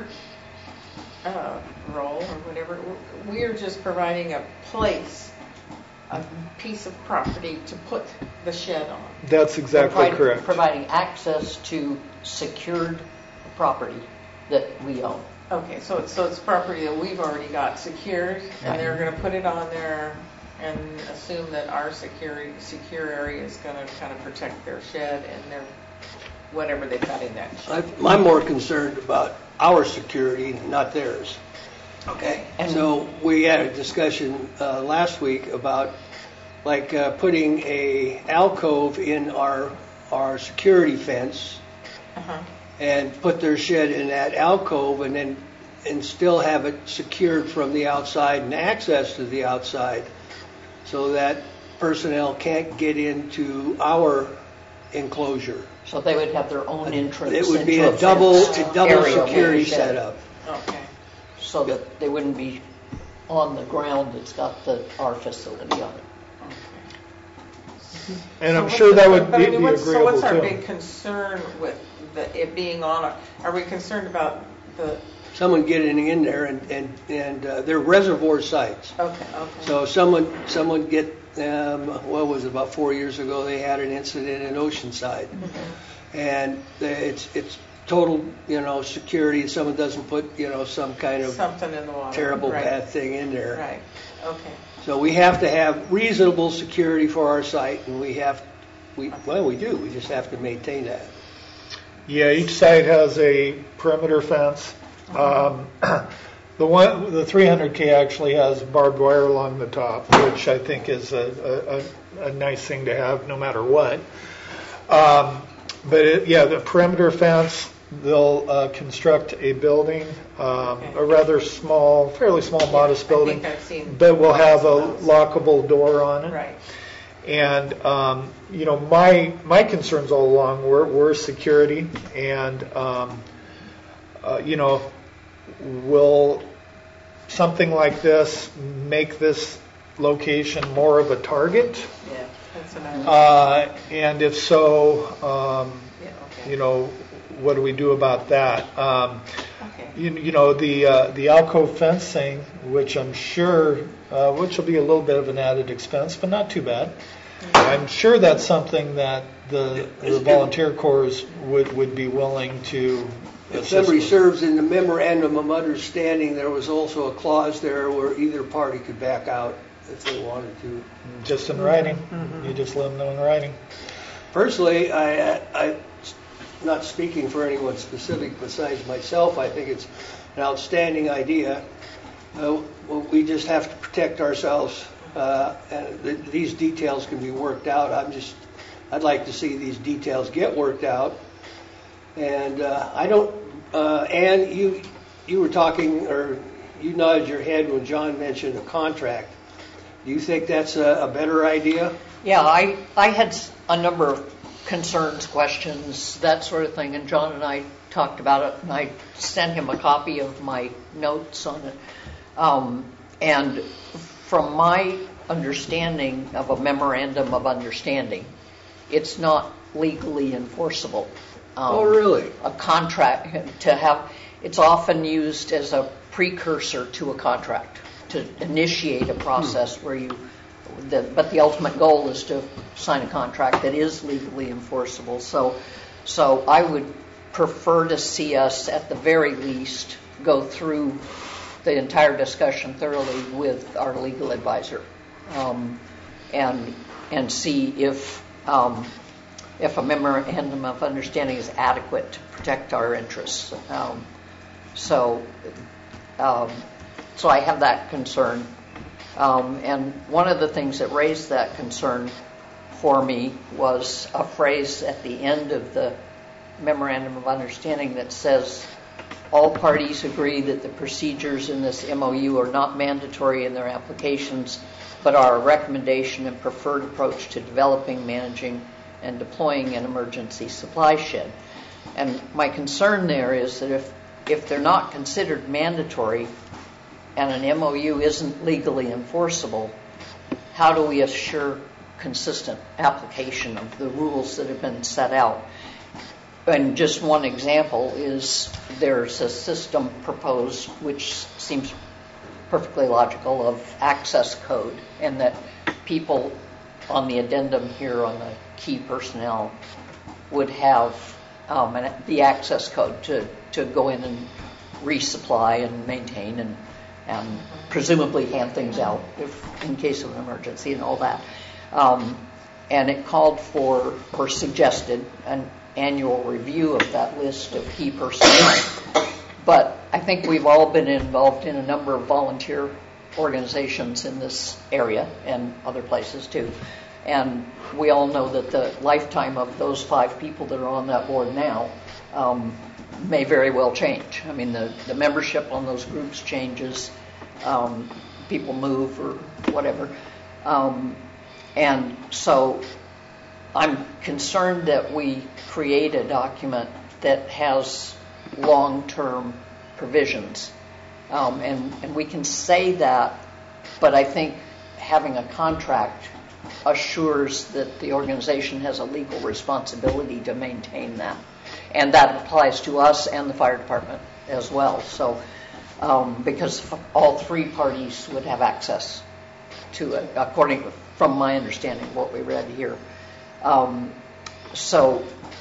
Speaker 4: uh, role or whatever? We are just providing a place, a piece of property to put the shed on.
Speaker 5: That's exactly
Speaker 2: Providing-
Speaker 5: correct.
Speaker 2: Providing access to secured property that we own.
Speaker 4: Okay, so it's, so it's property that we've already got secured, and they're going to put it on there and assume that our security, secure area is going to kind of protect their shed and their, whatever they've got in that shed.
Speaker 1: I- I'm more concerned about our security, not theirs.
Speaker 4: Okay.
Speaker 2: And-
Speaker 1: So we had a discussion uh, last week about like uh, putting a alcove in our our security fence
Speaker 4: Uh-huh.
Speaker 1: and put their shed in that alcove, and then and still have it secured from the outside and access to the outside, so that personnel can't get into our enclosure.
Speaker 2: So they would have their own entrance.
Speaker 1: It would be
Speaker 2: into
Speaker 1: a double
Speaker 2: fenced
Speaker 1: a double
Speaker 2: area with
Speaker 1: security
Speaker 2: the shed,
Speaker 1: setup.
Speaker 4: Okay.
Speaker 2: So that they wouldn't be on the ground that's got the our facility on it.
Speaker 5: And
Speaker 4: So
Speaker 5: I'm
Speaker 4: what's
Speaker 5: sure
Speaker 4: the-
Speaker 5: that would
Speaker 4: but
Speaker 5: be
Speaker 4: I mean,
Speaker 5: be
Speaker 4: what's- So
Speaker 5: agreeable
Speaker 4: what's our
Speaker 5: to
Speaker 4: big
Speaker 5: them.
Speaker 4: concern with the, it being on, a- are we concerned about the,
Speaker 1: Someone getting in there, and and and uh, they're reservoir sites.
Speaker 4: okay, okay.
Speaker 1: So someone someone get um, what was it, about four years ago, they had an incident in Oceanside, and they- it's it's total, you know, security. Someone doesn't put, you know, some kind of
Speaker 4: Something in the water.
Speaker 1: terrible
Speaker 4: Right.
Speaker 1: bad thing in there.
Speaker 4: Right, okay.
Speaker 1: So we have to have reasonable security for our site, and we have we well we do. We just have to maintain that.
Speaker 5: Yeah, each site has a perimeter fence. Um, the one, the three hundred K actually has barbed wire along the top, which I think is a, a, a nice thing to have no matter what. Um, but it, yeah, the perimeter fence, they'll uh, construct a building, um,
Speaker 4: Okay.
Speaker 5: a rather small, fairly small, modest
Speaker 4: I
Speaker 5: building,
Speaker 4: think I've seen
Speaker 5: but will have a
Speaker 4: those.
Speaker 5: lockable door on it.
Speaker 4: Right.
Speaker 5: And um, you know, my my concerns all along were, were security, and um, uh, you know, will something like this make this location more of a target?
Speaker 4: Yeah, that's what I,
Speaker 5: Uh, and if so, um,
Speaker 4: yeah, okay.
Speaker 5: you know, what do we do about that? Um,
Speaker 4: Okay.
Speaker 5: you, you know, the uh, the alcove fencing, which I'm sure, uh, which will be a little bit of an added expense, but not too bad. I'm sure that's something that the, the volunteer corps would, would be willing to
Speaker 1: If
Speaker 5: assist
Speaker 1: memory
Speaker 5: with.
Speaker 1: serves, in the memorandum of understanding, there was also a clause there where either party could back out if they wanted to.
Speaker 5: Just in writing. You just let them know in writing.
Speaker 1: Personally, I, I, not speaking for anyone specific besides myself, I think it's an outstanding idea. Uh, well, we just have to protect ourselves, uh, and th- these details can be worked out. I'm just, I'd like to see these details get worked out. And uh, I don't, uh, Ann, you, you were talking, or you nodded your head when John mentioned a contract. Do you think that's a, a better idea?
Speaker 2: Yeah, I, I had s- a number of concerns, questions, that sort of thing, and John and I talked about it, and I sent him a copy of my notes on it. Um, and from my understanding of a memorandum of understanding, it's not legally enforceable. Um,
Speaker 1: Oh, really?
Speaker 2: A contract, to have, it's often used as a precursor to a contract, to initiate a process where you, the, but the ultimate goal is to sign a contract that is legally enforceable. So, so I would prefer to see us, at the very least, go through the entire discussion thoroughly with our legal advisor, um, and and see if um, if a memorandum of understanding is adequate to protect our interests. Um, so, um, so I have that concern. Um, and one of the things that raised that concern for me was a phrase at the end of the memorandum of understanding that says, all parties agree that the procedures in this M O U are not mandatory in their applications, but are a recommendation and preferred approach to developing, managing, and deploying an emergency supply shed. And my concern there is that if, if they're not considered mandatory and an M O U isn't legally enforceable, how do we assure consistent application of the rules that have been set out? And just one example is there's a system proposed which seems perfectly logical of access code, and that people on the addendum here on the key personnel would have um, an, the access code to, to go in and resupply and maintain and, and presumably hand things out if in case of an emergency and all that. Um, and it called for, or suggested, an annual review of that list of key personnel. But I think we've all been involved in a number of volunteer organizations in this area and other places too. And we all know that the lifetime of those five people that are on that board now um, may very well change. I mean, the, the membership on those groups changes, um, people move or whatever. Um, and so I'm concerned that we create a document that has long-term provisions. Um, and, and we can say that, but I think having a contract assures that the organization has a legal responsibility to maintain that. And that applies to us and the fire department as well. So, um, because all three parties would have access to it, according, from my understanding of what we read here. Um, so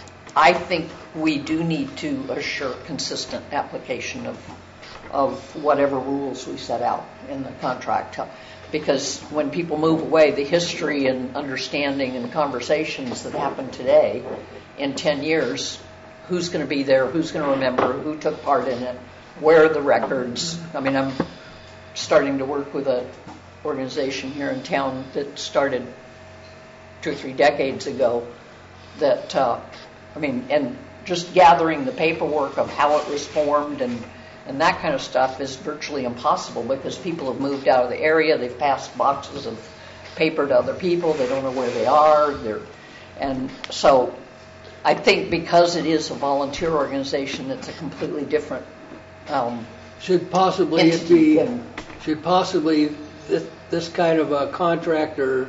Speaker 2: I think we do need to assure consistent application of of whatever rules we set out in the contract. Because when people move away, the history and understanding and conversations that happen today, in ten years, who's going to be there, who's going to remember, who took part in it, where are the records? I mean, I'm starting to work with an organization here in town that started two or three decades ago that, uh, I mean, and just gathering the paperwork of how it was formed and, and that kind of stuff is virtually impossible because people have moved out of the area, they've passed boxes of paper to other people, they don't know where they are, they're, and so I think because it is a volunteer organization, it's a completely different um,
Speaker 1: Should possibly it
Speaker 2: entity
Speaker 1: be,
Speaker 2: can-
Speaker 1: should possibly this, this kind of a contractor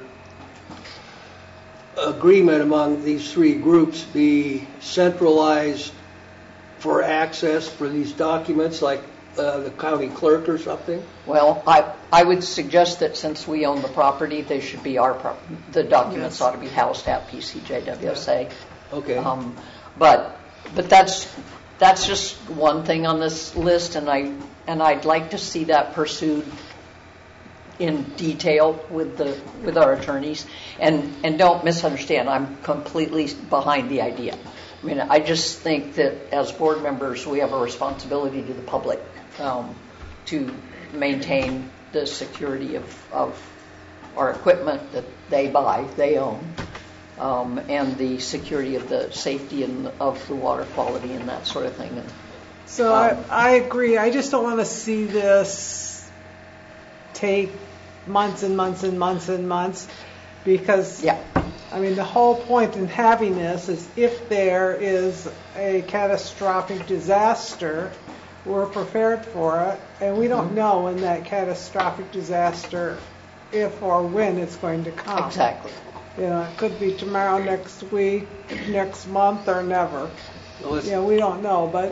Speaker 1: agreement among these three groups be centralized for access for these documents, like uh, the county clerk or something?
Speaker 2: Well, I, I would suggest that since we own the property, they should be our, pro- the documents
Speaker 3: Yes.
Speaker 2: ought to be housed at P C J W S A.
Speaker 1: Okay.
Speaker 2: Um, But, but that's, that's just one thing on this list, and I, and I'd like to see that pursued in detail with the, with our attorneys. And, and don't misunderstand, I'm completely behind the idea. I mean, I just think that as board members, we have a responsibility to the public um, to maintain the security of, of our equipment that they buy, they own, um, and the security of the safety and of the water quality and that sort of thing. And,
Speaker 3: So I, I agree. I just don't want to see this take months and months and months and months because,
Speaker 2: yeah,
Speaker 3: I mean, the whole point in having this is if there is a catastrophic disaster, we're prepared for it, and we don't know when that catastrophic disaster, if or when it's going to come.
Speaker 2: exactly.
Speaker 3: You know, it could be tomorrow, next week, next month, or never.
Speaker 1: Well, it's-
Speaker 3: You know, we don't know, but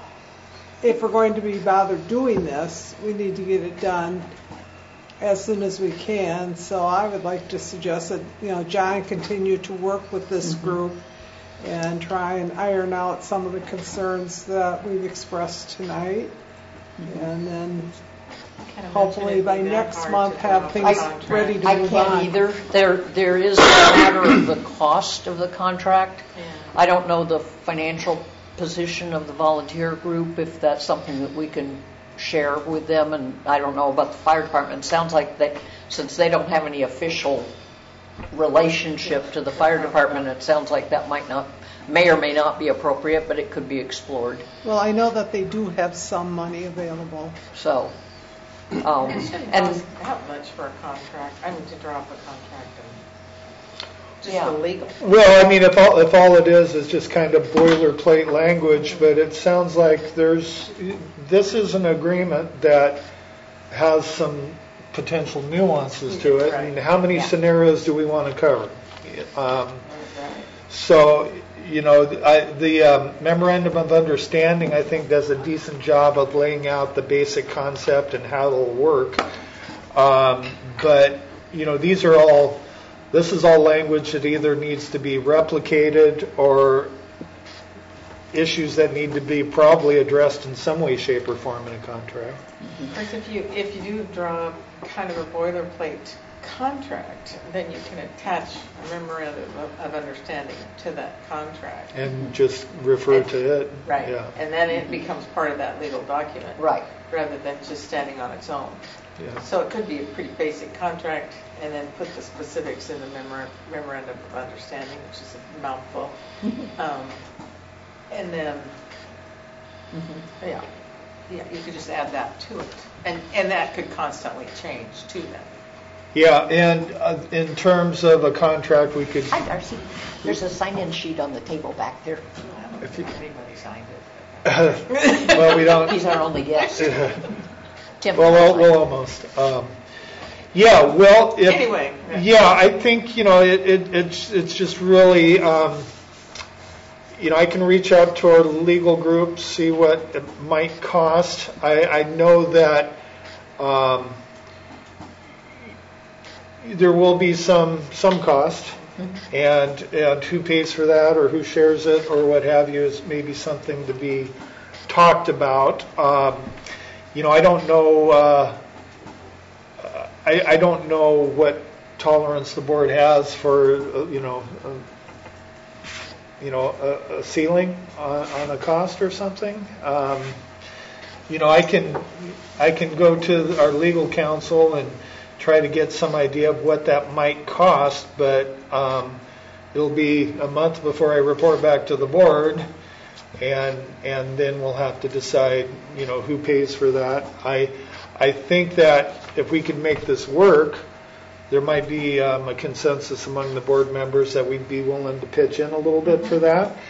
Speaker 3: if we're going to be bothered doing this, we need to get it done as soon as we can. So I would like to suggest that, you know, John continue to work with this group and try and iron out some of the concerns that we've expressed tonight. And then
Speaker 4: Can't imagine
Speaker 3: hopefully
Speaker 4: it'd be
Speaker 3: by
Speaker 4: that
Speaker 3: next
Speaker 4: hard
Speaker 3: month
Speaker 4: to
Speaker 3: have
Speaker 4: draw up a
Speaker 3: things
Speaker 4: contract.
Speaker 3: ready to
Speaker 2: I
Speaker 3: move
Speaker 2: can't
Speaker 3: on.
Speaker 2: either. There, there is a matter of the cost of the contract.
Speaker 4: Yeah.
Speaker 2: I don't know the financial position of the volunteer group, if that's something that we can share with them, and I don't know about the fire department. It sounds like they, since they don't have any official relationship to the fire department, it sounds like that might not, may or may not be appropriate, but it could be explored.
Speaker 3: Well, I know that they do have some money available.
Speaker 2: So, um,
Speaker 4: It shouldn't
Speaker 2: and
Speaker 4: cost that much for a contract, I mean, to draw up a contract and just
Speaker 2: Yeah.
Speaker 4: the legal.
Speaker 5: Well, I mean, if all, if all it is is just kind of boilerplate language, but it sounds like there's, this is an agreement that has some potential nuances to it. I mean, how many
Speaker 2: Yeah.
Speaker 5: scenarios do we want to cover? Um, So, you know, I, the um, memorandum of understanding, I think, does a decent job of laying out the basic concept and how it'll work. Um, but, you know, these are all, this is all language that either needs to be replicated or issues that need to be probably addressed in some way, shape, or form in a contract.
Speaker 4: Of course, if you, if you do draw up kind of a boilerplate contract, then you can attach a memorandum of, of understanding to that contract.
Speaker 5: And just refer to it.
Speaker 4: Right,
Speaker 5: Yeah.
Speaker 4: and then it becomes part of that legal document.
Speaker 2: right.
Speaker 4: Rather than just standing on its own.
Speaker 5: Yeah.
Speaker 4: So it could be a pretty basic contract, and then put the specifics in the memor- memorandum of understanding, which is a mouthful. Um, And then, yeah, yeah, you could just add that to it. And, and that could constantly change too then.
Speaker 5: Yeah, and uh, in terms of a contract, we could,
Speaker 2: Hi, Darcy. There's a sign-in sheet on the table back there.
Speaker 5: if you,
Speaker 4: Anybody signed it.
Speaker 5: well, we don't.
Speaker 2: He's our only guest. Tim.
Speaker 5: Well, we'll, we'll almost. Um, yeah, well, if,
Speaker 4: Anyway.
Speaker 5: yeah, I think, you know, it, it, it's it's just really, um, you know, I can reach out to our legal group, see what it might cost. I, I know that um, there will be some some cost, and and who pays for that or who shares it or what have you is maybe something to be talked about. Um, you know, I don't know. Uh, I, I don't know what tolerance the board has for uh, you know. Uh, you know, a, a ceiling on, on a cost or something. Um, you know, I can I can go to our legal counsel and try to get some idea of what that might cost, but um, it'll be a month before I report back to the board, and and then we'll have to decide, you know, who pays for that. I I think that if we can make this work, there might be um, a consensus among the board members that we'd be willing to pitch in a little bit for that.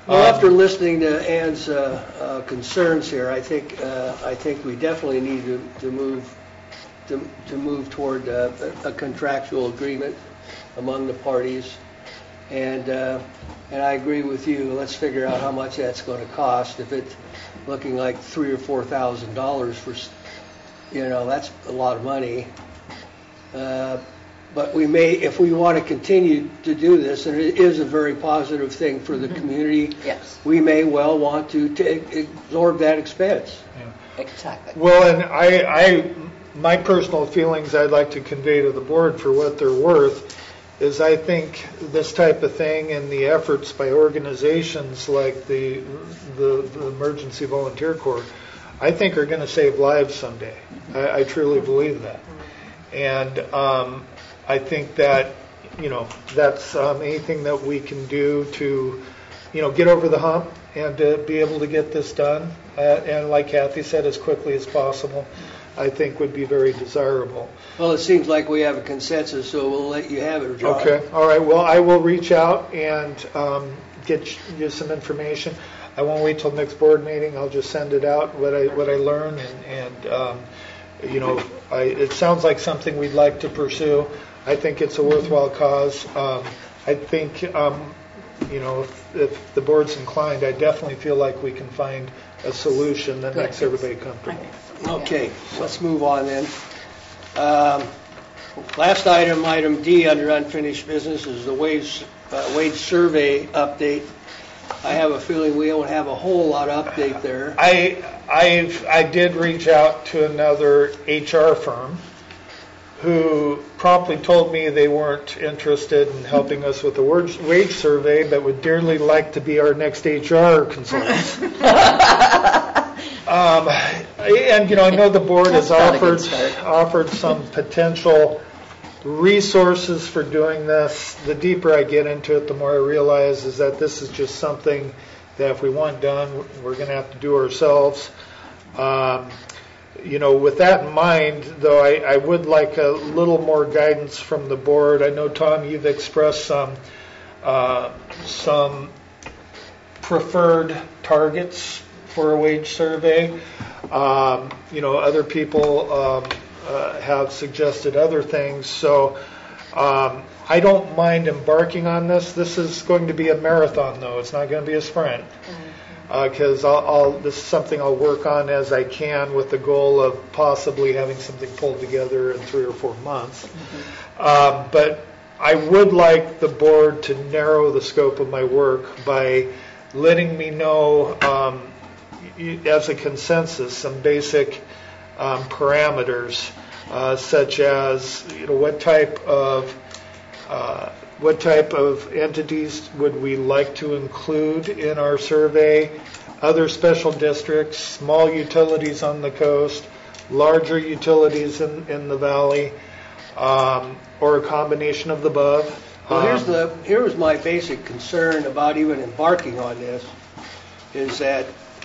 Speaker 1: Well,
Speaker 5: Um,
Speaker 1: after listening to Ann's uh, uh, concerns here, I think uh, I think we definitely need to, to move to, to move toward uh, a contractual agreement among the parties, and uh, and I agree with you. Let's figure out how much that's going to cost. If it's looking like three or four thousand dollars for, you know, that's a lot of money. Uh, But we may, if we want to continue to do this, and it is a very positive thing for the community,
Speaker 2: Yes,
Speaker 1: we may well want to ta- absorb that expense.
Speaker 2: exactly.
Speaker 5: Well, and I, I, my personal feelings I'd like to convey to the board for what they're worth is I think this type of thing and the efforts by organizations like the, the, the Emergency Volunteer Corps, I think are going to save lives someday. I, I truly believe that. And um, I think that, you know, that's um, anything that we can do to, you know, get over the hump and to be able to get this done. Uh, and like Kathy said, as quickly as possible, I think would be very desirable.
Speaker 1: Well, it seems like we have a consensus, so we'll let you have it, John.
Speaker 5: Okay. All right. Well, I will reach out and um, get you some information. I won't wait till next board meeting. I'll just send it out, what I what I learn, and, and um, you know, I, it sounds like something we'd like to pursue. I think it's a worthwhile cause. Um, I think, um, you know, if, if the board's inclined, I definitely feel like we can find a solution that
Speaker 2: Good.
Speaker 5: makes everybody comfortable.
Speaker 1: Okay, let's move on then. Um, Last item, item D under unfinished business, is the wage, uh, wage survey update. I have a feeling we don't have a whole lot of update there.
Speaker 5: I I I did reach out to another H R firm who promptly told me they weren't interested in helping us with the wage wage survey, but would dearly like to be our next H R consultants. um, and you know, I know the board has
Speaker 2: That's not a good
Speaker 5: offered
Speaker 2: start.
Speaker 5: offered some potential resources for doing this. The deeper I get into it, the more I realize is that this is just something that if we want done, we're going to have to do ourselves. Um, you know, with that in mind, though, I, I would like a little more guidance from the board. I know, Tom, you've expressed some uh, some preferred targets for a wage survey. Um, you know, other people um, uh, have suggested other things. So um, I don't mind embarking on this. This is going to be a marathon, though. It's not going to be a sprint. Because uh, I'll, I'll, this is something I'll work on as I can with the goal of possibly having something pulled together in three or four months. Mm-hmm. Um, but I would like the board to narrow the scope of my work by letting me know, um, as a consensus, some basic um, parameters, uh, such as, you know, what type of uh, What type of entities would we like to include in our survey? Other special districts, small utilities on the coast, larger utilities in, in the valley, um, or a combination of the above.
Speaker 1: Well, here's
Speaker 5: Um,
Speaker 1: the here was my basic concern about even embarking on this, is that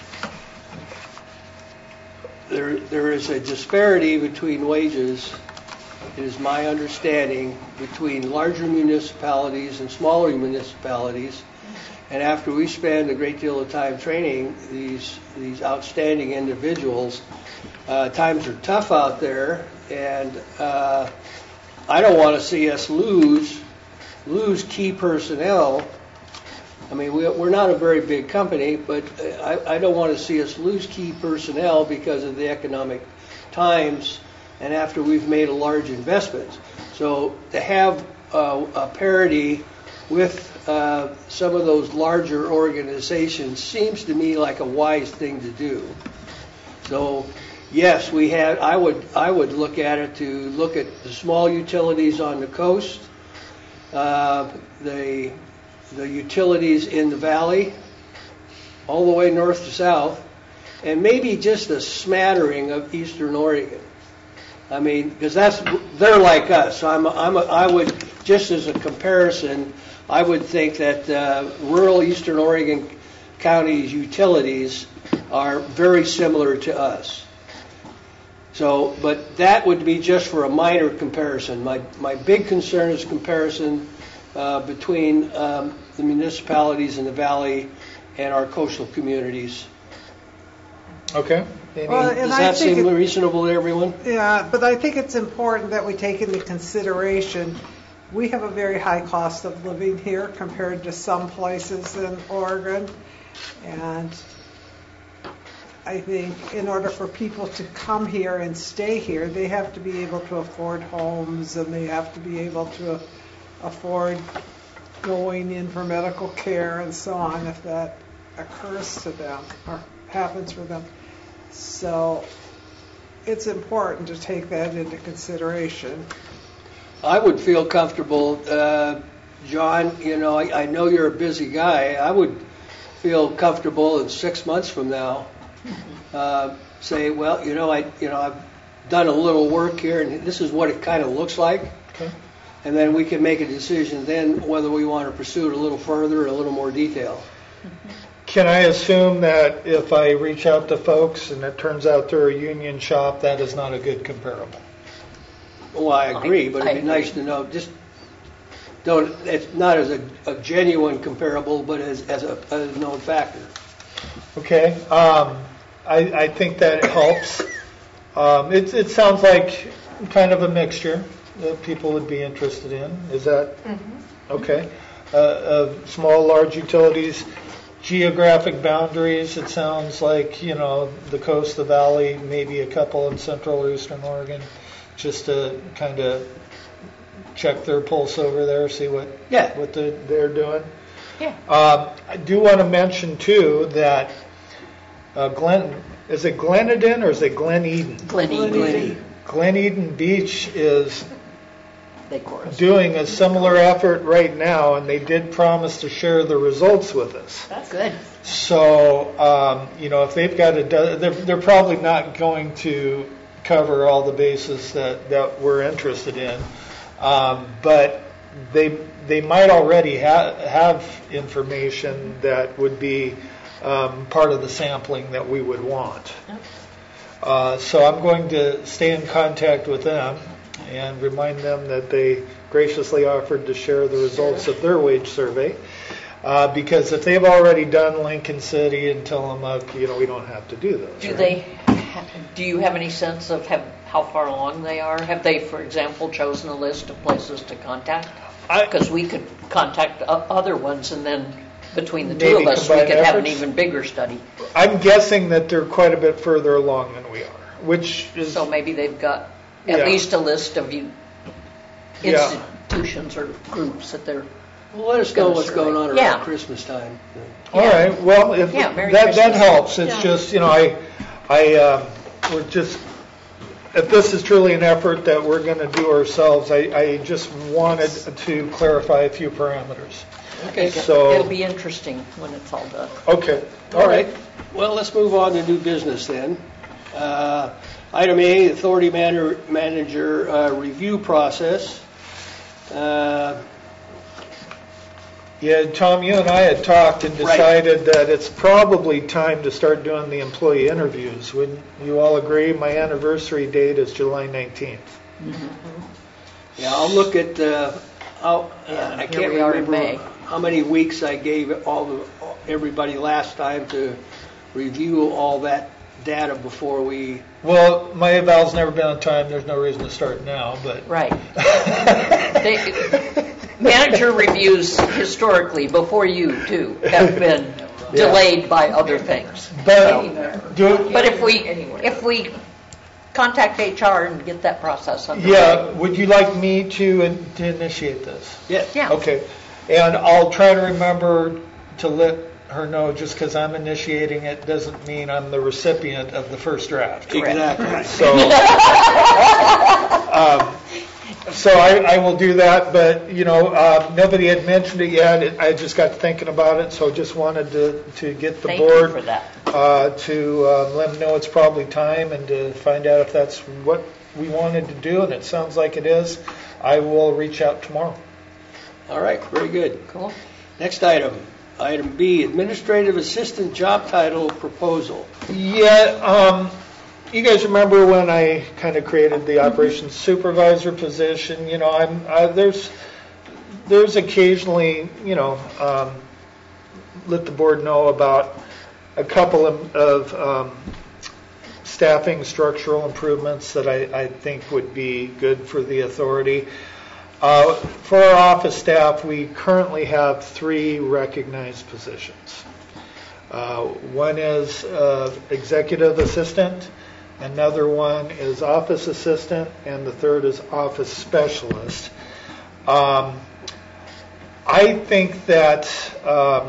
Speaker 1: there there is a disparity between wages. It is my understanding between larger municipalities and smaller municipalities. And after we spend a great deal of time training these these outstanding individuals, uh, times are tough out there, and uh, I don't want to see us lose lose key personnel. I mean, we, we're not a very big company, but I, I don't want to see us lose key personnel because of the economic times and after we've made a large investment. So to have uh, a parity with uh, some of those larger organizations seems to me like a wise thing to do. So yes, we have. I would I would look at it to look at the small utilities on the coast, uh, the the utilities in the valley, all the way north to south, and maybe just a smattering of Eastern Oregon. I mean, because that's they're like us. So I'm, I'm a, I would just as a comparison, I would think that uh, rural Eastern Oregon counties utilities are very similar to us. So, but that would be just for a minor comparison. My my big concern is comparison uh, between um, the municipalities in the valley and our coastal communities.
Speaker 5: Okay. Any-
Speaker 3: Well, and
Speaker 1: Does
Speaker 3: I
Speaker 1: that
Speaker 3: think
Speaker 1: seem
Speaker 3: it-
Speaker 1: reasonable to everyone?
Speaker 3: Yeah, but I think it's important that we take into consideration, we have a very high cost of living here compared to some places in Oregon. And I think in order for people to come here and stay here, they have to be able to afford homes, and they have to be able to afford going in for medical care and so on if that occurs to them or happens for them. So it's important to take that into consideration.
Speaker 1: I would feel comfortable, uh, John, you know, I, I know you're a busy guy. I would feel comfortable in six months from now, uh, say, well, you know, I, you know, I've done a little work here, and this is what it kind of looks like.
Speaker 5: Okay.
Speaker 1: And then we can make a decision then whether we want to pursue it a little further, a little more detail.
Speaker 5: Can I assume that if I reach out to folks and it turns out they're a union shop, that is not a good comparable?
Speaker 1: Well, I agree,
Speaker 2: I-
Speaker 1: but
Speaker 2: I
Speaker 1: it'd be nice
Speaker 2: agree.
Speaker 1: to know, just don't, it's not as a, a genuine comparable, but as, as a, as a known factor.
Speaker 5: Okay. Um, I, I think that helps. Um, it, it sounds like kind of a mixture that people would be interested in. Is that okay? Uh, uh, small, large utilities, geographic boundaries. It sounds like, you know, the coast, the valley, maybe a couple in central or eastern Oregon, just to kind of check their pulse over there, see what
Speaker 1: Yeah.
Speaker 5: what the, they're doing.
Speaker 2: Yeah.
Speaker 5: Um, I do want to mention too that uh, Glen, is it Glen Eden or is it Glen Eden?
Speaker 2: Glen Eden.
Speaker 1: Glen Eden.
Speaker 5: Glen Eden Beach is
Speaker 2: They chorus.
Speaker 5: doing a similar effort right now, and they did promise to share the results with us.
Speaker 2: That's good.
Speaker 5: So, um, you know, if they've got a, do- they're, they're probably not going to cover all the bases that, that we're interested in, um, but they they might already ha- have information that would be um, part of the sampling that we would want. Uh, so I'm going to stay in contact with them and remind them that they graciously offered to share the results of their wage survey. Uh, because if they've already done Lincoln City and Tillamook, you know, we don't have to do those.
Speaker 2: Do
Speaker 5: right?
Speaker 2: they, ha- do you have any sense of have, how far along they are? Have they, for example, chosen a list of places to contact?
Speaker 5: I-
Speaker 2: Because we could contact o- other ones, and then between the two
Speaker 5: Maybe
Speaker 2: of us, we
Speaker 5: combine
Speaker 2: could have an
Speaker 5: efforts?
Speaker 2: even bigger study.
Speaker 5: I'm guessing that they're quite a bit further along than we are, which is
Speaker 2: So maybe they've got at
Speaker 5: Yeah.
Speaker 2: least a list of you,
Speaker 5: Yeah.
Speaker 2: institutions or groups that they're,
Speaker 1: Well, let us know what's going on around
Speaker 2: Yeah.
Speaker 1: Christmas time.
Speaker 5: all
Speaker 2: Yeah.
Speaker 5: right. Well, if
Speaker 2: Yeah, Merry
Speaker 5: that that
Speaker 2: Christmas.
Speaker 5: helps. It's
Speaker 2: Yeah.
Speaker 5: just, you know, I I um, we're just if this is truly an effort that we're going to do ourselves, I, I just wanted to clarify a few parameters.
Speaker 1: Okay.
Speaker 5: So
Speaker 2: it'll be interesting when it's all done.
Speaker 5: okay.
Speaker 1: All right. Well, let's move on to new business then. Uh, Item A, Authority Manager, manager uh, Review Process. Uh,
Speaker 5: Yeah, Tom, you and I had talked and
Speaker 1: Right.
Speaker 5: decided that it's probably time to start doing the employee interviews. Would you all agree? My anniversary date is July nineteenth.
Speaker 1: Yeah, I'll look at, uh, how,
Speaker 2: Yeah,
Speaker 1: I
Speaker 2: here
Speaker 1: can't
Speaker 2: we are in
Speaker 1: remember
Speaker 2: May.
Speaker 1: how many weeks I gave all the, everybody last time to review all that data before we,
Speaker 5: Well, my eval's never been on time. There's no reason to start now, but
Speaker 2: Right. They, manager reviews historically, before you too, have been delayed by other things.
Speaker 5: but do
Speaker 2: But if we, if we contact H R and get that process underway.
Speaker 5: yeah, would you like me to, to initiate this?
Speaker 1: yeah.
Speaker 2: Yeah.
Speaker 5: Okay, and I'll try to remember to let her know. Just because I'm initiating it doesn't mean I'm the recipient of the first draft.
Speaker 1: Exactly.
Speaker 5: So, um, so I, I will do that, but, you know, uh, nobody had mentioned it yet. I just got thinking about it, so just wanted to, to get the
Speaker 2: Thank you
Speaker 5: board
Speaker 2: for that.
Speaker 5: uh, to um, let them know it's probably time and to find out if that's what we wanted to do, and it sounds like it is. I will reach out tomorrow.
Speaker 1: All right, very good.
Speaker 2: Cool.
Speaker 1: Next item, item B, Administrative Assistant Job Title Proposal.
Speaker 5: Yeah, um, you guys remember when I kind of created the operations supervisor position? You know, I'm I, there's there's occasionally, you know, um, let the board know about a couple of, of um, staffing structural improvements that I, I think would be good for the authority. Uh, for our office staff, we currently have three recognized positions. Uh, one is uh, executive assistant, another one is office assistant, and the third is office specialist. Um, I think that um,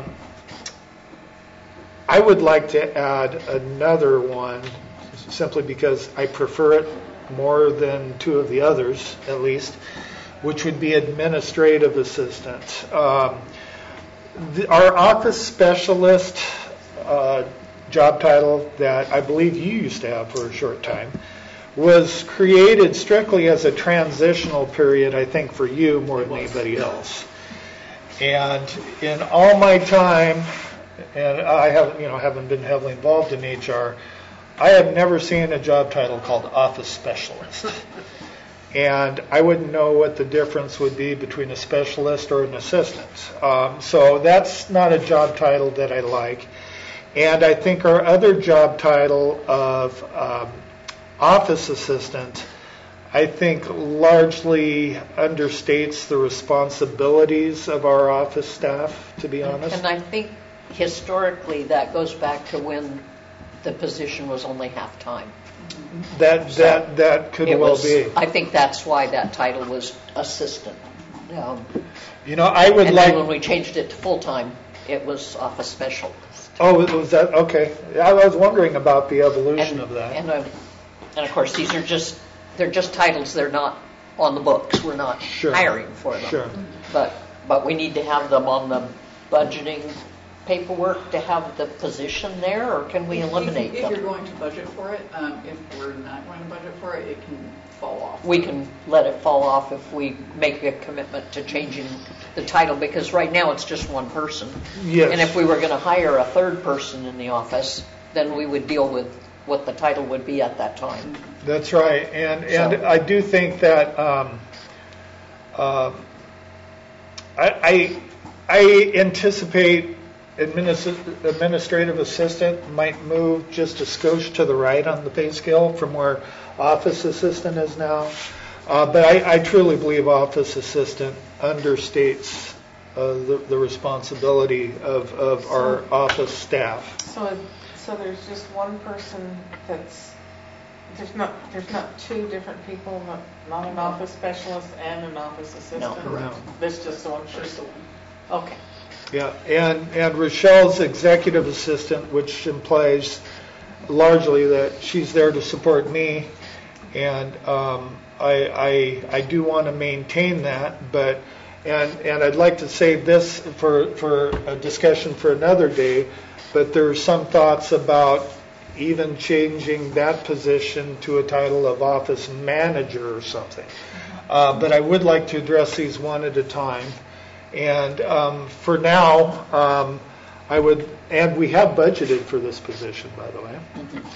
Speaker 5: I would like to add another one simply because I prefer it more than two of the others, at least, which would be administrative assistant. Um, the, our office specialist uh, job title that I believe you used to have for a short time was created strictly as a transitional period, I think, for you more than anybody else. And in all my time, and I haven't, you know, haven't been heavily involved in H R, I have never seen a job title called office specialist. And I wouldn't know what the difference would be between a specialist or an assistant. Um, so that's not a job title that I like. And I think our other job title of um, office assistant, I think largely understates the responsibilities of our office staff, to be honest.
Speaker 2: And I think historically that goes back to when the position was only half-time.
Speaker 5: That that that could
Speaker 2: It
Speaker 5: well
Speaker 2: was-
Speaker 5: be.
Speaker 2: I think that's why that title was assistant. Um,
Speaker 5: You know, I would
Speaker 2: And
Speaker 5: like.
Speaker 2: then when we changed it to full-time, it was office specialist.
Speaker 5: Oh, was that okay? I was wondering about the evolution
Speaker 2: And-
Speaker 5: of that.
Speaker 2: And, uh, and of course, these are just, they're just titles, they're not on the books, we're not
Speaker 5: Sure.
Speaker 2: hiring for them.
Speaker 5: Sure.
Speaker 2: But, but we need to have them on the budgeting paperwork to have the position there, or can we
Speaker 6: If-
Speaker 2: eliminate
Speaker 6: If if you're
Speaker 2: them?
Speaker 6: going to budget for it, um, if we're not going to budget for it, it can fall off.
Speaker 2: We can let it fall off if we make a commitment to changing the title, because right now it's just one person.
Speaker 5: Yes.
Speaker 2: And if we were going to hire a third person in the office, then we would deal with what the title would be at that time.
Speaker 5: That's right, and and
Speaker 2: So-
Speaker 5: I do think that um, uh, I, I I anticipate administ- administrative assistant might move just a skosh to the right on the pay scale from where office assistant is now, uh, but I, I truly believe office assistant understates uh, the, the responsibility of, of our office staff.
Speaker 4: So, so there's just one person that's, there's not, there's not two different people, not, not an office specialist and an office assistant?
Speaker 2: No.
Speaker 5: Correct.
Speaker 4: There's just the one
Speaker 6: Just the
Speaker 4: person?
Speaker 6: one.
Speaker 4: Okay.
Speaker 5: Yeah, and, and Rochelle's executive assistant, which implies largely that she's there to support me, and um, I, I, I do want to maintain that, but, and, and I'd like to save this for, for a discussion for another day, but there's some thoughts about even changing that position to a title of office manager or something. Uh, but I would like to address these one at a time. And um, for now, um, I would, and we have budgeted for this position, by the way.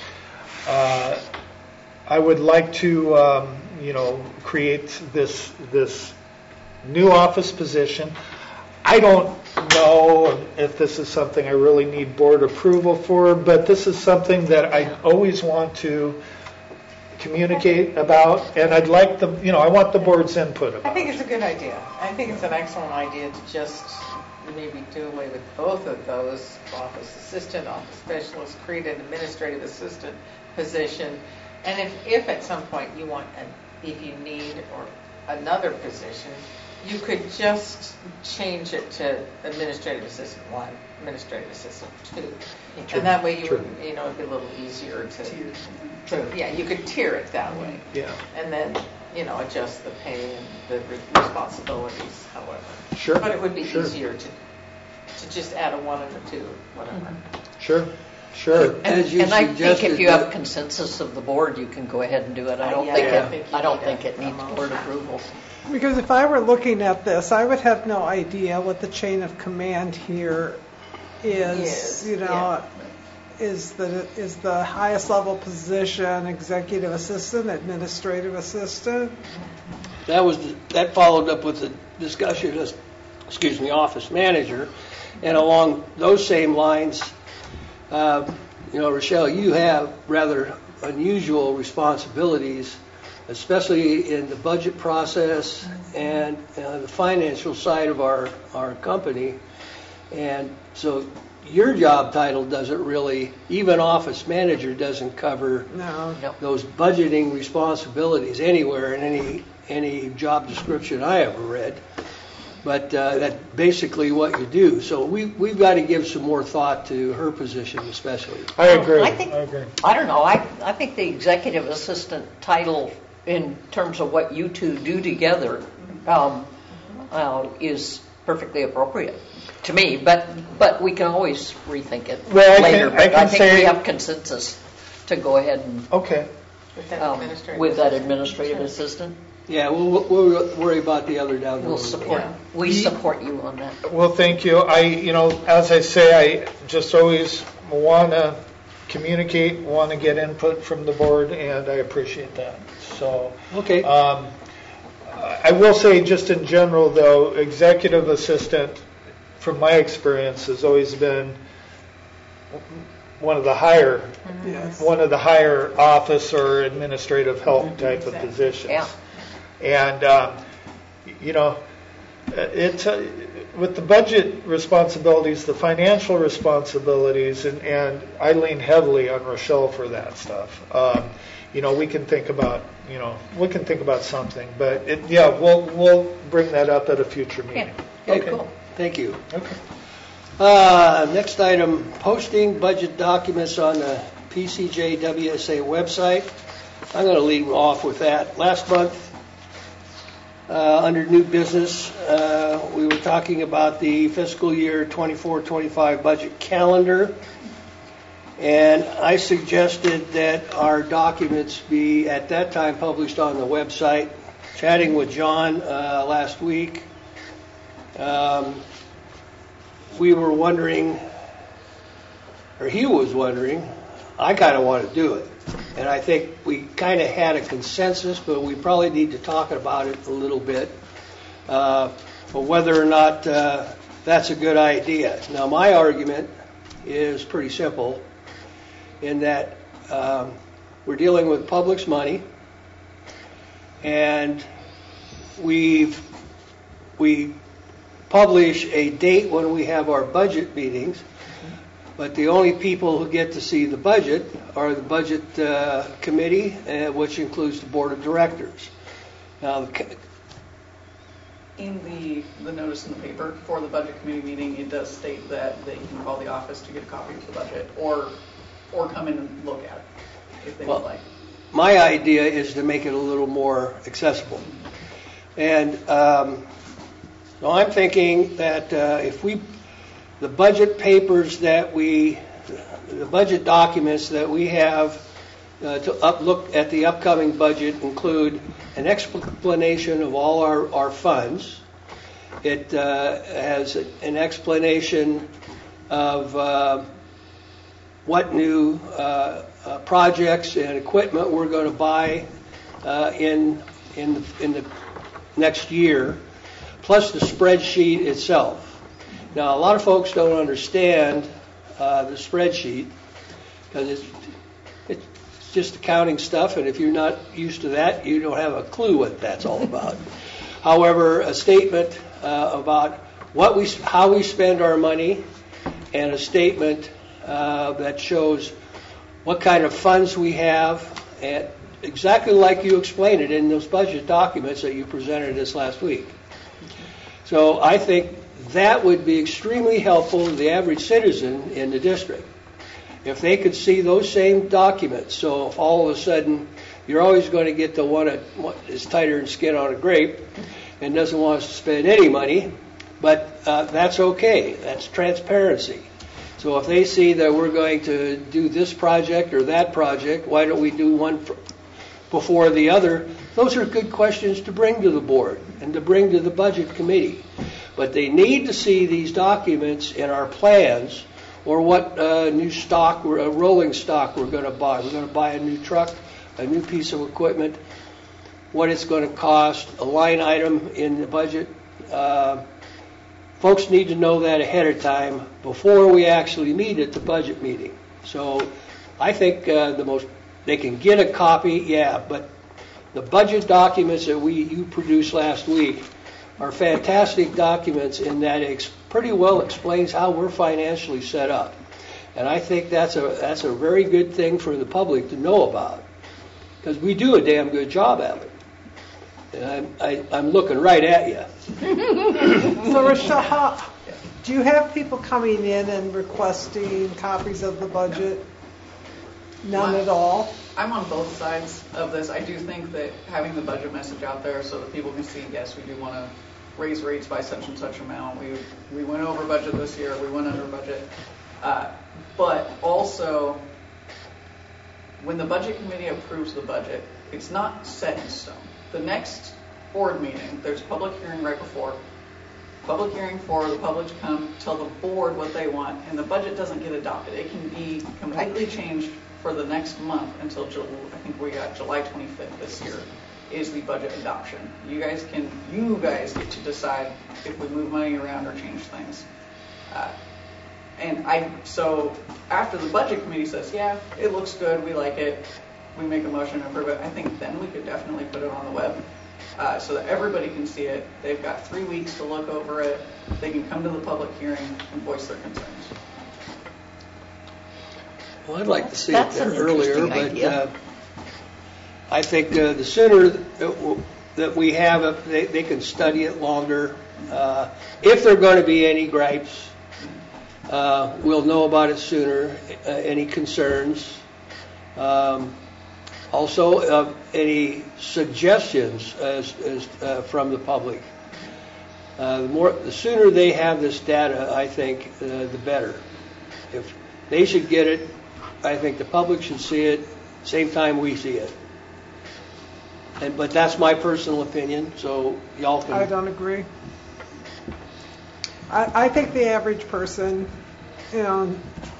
Speaker 5: Uh, I would like to, um, you know, create this this new office position. I don't know if this is something I really need board approval for, but this is something that I always want to communicate about, and I'd like the, you know, I want the board's input about
Speaker 4: I think
Speaker 5: it.
Speaker 4: it's a good idea. I think it's an excellent idea to just maybe do away with both of those, office assistant, office specialist, create an administrative assistant position. And if, if at some point you want, an, if you need or another position, you could just change it to administrative assistant one, administrative assistant two. And that way you
Speaker 5: True.
Speaker 4: would, you know, it'd be a little easier to,
Speaker 6: Tier.
Speaker 4: to, yeah, you could tier it that way.
Speaker 5: Yeah,
Speaker 4: And then, you know, adjust the pay and the re- responsibilities, however.
Speaker 5: sure.
Speaker 4: But it would be
Speaker 5: Sure.
Speaker 4: easier to, to just add a one and a two, whatever.
Speaker 5: Sure, sure.
Speaker 1: As you
Speaker 2: And I think
Speaker 1: suggested,
Speaker 2: if you have
Speaker 1: that-
Speaker 2: consensus of the board, you can go ahead and do it. I
Speaker 4: Uh,
Speaker 2: don't
Speaker 4: yeah,
Speaker 2: think
Speaker 4: I don't think
Speaker 2: it,
Speaker 4: you
Speaker 2: I don't
Speaker 4: need
Speaker 2: think
Speaker 4: a-
Speaker 2: it
Speaker 4: a
Speaker 2: needs
Speaker 4: motion.
Speaker 2: board approval.
Speaker 3: Because if I were looking at this, I would have no idea what the chain of command here is,
Speaker 4: Yes,
Speaker 3: you know,
Speaker 4: yeah.
Speaker 3: is the, is the highest level position executive assistant, administrative assistant?
Speaker 1: That was, that followed up with the discussion a excuse me, office manager. And along those same lines, uh, you know, Rochelle, you have rather unusual responsibilities, especially in the budget process and uh, the financial side of our, our company. And so your job title doesn't really, even office manager doesn't cover
Speaker 3: No.
Speaker 1: those budgeting responsibilities anywhere in any any job description I ever read. But uh, that's basically what you do. So we, we've got to give some more thought to her position especially.
Speaker 5: I agree.
Speaker 2: I think,
Speaker 5: I agree.
Speaker 2: I don't know, I, I think the executive assistant title in terms of what you two do together um, uh, is perfectly appropriate to me, but but we can always rethink it
Speaker 5: Well, I
Speaker 2: later.
Speaker 5: can- I
Speaker 2: But
Speaker 5: can
Speaker 2: I think
Speaker 5: say-
Speaker 2: we have consensus to go ahead and,
Speaker 5: Okay.
Speaker 4: With that
Speaker 2: um,
Speaker 4: administrative
Speaker 2: with that
Speaker 4: assistant.
Speaker 2: administrative
Speaker 4: Sure.
Speaker 2: assistant,
Speaker 1: Yeah, we'll, we'll worry about the other down the
Speaker 2: we'll
Speaker 1: road.
Speaker 2: support,
Speaker 4: Yeah.
Speaker 2: we support you on that.
Speaker 5: Well, thank you. I, you know, as I say, I just always want to communicate, want to get input from the board, and I appreciate that. So,
Speaker 1: Okay.
Speaker 5: um, I will say, just in general, though, executive assistant, from my experience, has always been one of the higher,
Speaker 3: Yes.
Speaker 5: one of the higher office or administrative help type of positions.
Speaker 2: Yeah.
Speaker 5: And, um, you know, it's, uh, with the budget responsibilities, the financial responsibilities, and, and I lean heavily on Rochelle for that stuff. Um, you know, we can think about, you know, we can think about something, but it, yeah, we'll, we'll bring that up at a future meeting.
Speaker 2: Yeah.
Speaker 1: Okay,
Speaker 2: Cool.
Speaker 1: Thank you.
Speaker 5: Okay.
Speaker 1: Uh, next item, posting budget documents on the P C J W S A website. I'm going to lead off with that. Last month, uh, under new business, uh, we were talking about the fiscal year twenty-four twenty-five budget calendar. And I suggested that our documents be at that time published on the website. Chatting with John uh, last week, um, we were wondering, or he was wondering, I kind of want to do it. And I think we kind of had a consensus, but we probably need to talk about it a little bit, uh, for whether or not uh, that's a good idea. Now, my argument is pretty simple in that um, we're dealing with public's money, and we've we publish a date when we have our budget meetings, but the only people who get to see the budget are the budget uh, committee, uh, which includes the board of directors. Now, the co-
Speaker 6: In the, the notice in the paper for the budget committee meeting, it does state that they can call the office to get a copy of the budget, or or come in and look at it if they
Speaker 1: Well,
Speaker 6: would like.
Speaker 1: my idea is to make it a little more accessible. And um, so I'm thinking that uh, if we, the budget papers that we, the budget documents that we have uh, to up, look at the upcoming budget include an explanation of all our, our funds. It uh, has an explanation of uh, what new uh, uh, projects and equipment we're going to buy uh, in in the, in the next year, plus the spreadsheet itself. Now, a lot of folks don't understand uh, the spreadsheet because it's it's just accounting stuff, and if you're not used to that, you don't have a clue what that's all about. However, a statement uh, about what we how we spend our money, and a statement uh, that shows what kind of funds we have, and exactly like you explained it in those budget documents that you presented us last week. So I think that would be extremely helpful to the average citizen in the district if they could see those same documents. So if all of a sudden you're always going to get the one that is tighter than skin on a grape and doesn't want us to spend any money, but uh, that's okay. That's transparency. So if they see that we're going to do this project or that project, why don't we do one for, before the other? Those are good questions to bring to the board and to bring to the budget committee. But they need to see these documents in our plans, or what uh, new stock, or a rolling stock we're going to buy. We're going to buy a new truck, a new piece of equipment, what it's going to cost, a line item in the budget, uh, folks need to know that ahead of time before we actually meet at the budget meeting. So I think uh, the most, they can get a copy, yeah, but the budget documents that we you produced last week are fantastic documents in that it ex- pretty well explains how we're financially set up. And I think that's a that's a very good thing for the public to know about, because we do a damn good job at it. And I'm, I, I'm looking right at you.
Speaker 3: So Rochelle, how, do you have people coming in and requesting copies of the budget? None at all?
Speaker 6: I'm on both sides of this. I do think that having the budget message out there so that people can see, yes, we do want to raise rates by such and such amount. We we went over budget this year. We went under budget. Uh, but also, when the budget committee approves the budget, it's not set in stone. The next board meeting, there's a public hearing right before. Public hearing for the public to come tell the board what they want, and the budget doesn't get adopted. It can be completely changed for the next month until July, I think we got July twenty-fifth this year is the budget adoption. You guys can, you guys get to decide if we move money around or change things. Uh, and I, so after the budget committee says, yeah, it looks good, we like it, we make a motion to approve it, I think then we could definitely put it on the web uh, so that everybody can see it. They've got three weeks to look over it. They can come to the public hearing and voice their concerns.
Speaker 1: Well, I'd like to see
Speaker 2: That's
Speaker 1: it
Speaker 2: an
Speaker 1: there earlier,
Speaker 2: interesting
Speaker 1: but
Speaker 2: idea.
Speaker 1: uh, I think uh, the sooner that, w- that we have it, they, they can study it longer. Uh, if there are going to be any gripes, uh, we'll know about it sooner. Uh, any concerns? Um, also, uh, any suggestions as, as uh, from the public? Uh, the more, the sooner they have this data, I think, uh, the better. If they should get it, I think the public should see it same time we see it. And but that's my personal opinion, so y'all can.
Speaker 3: I don't agree. I, I think the average person, you know,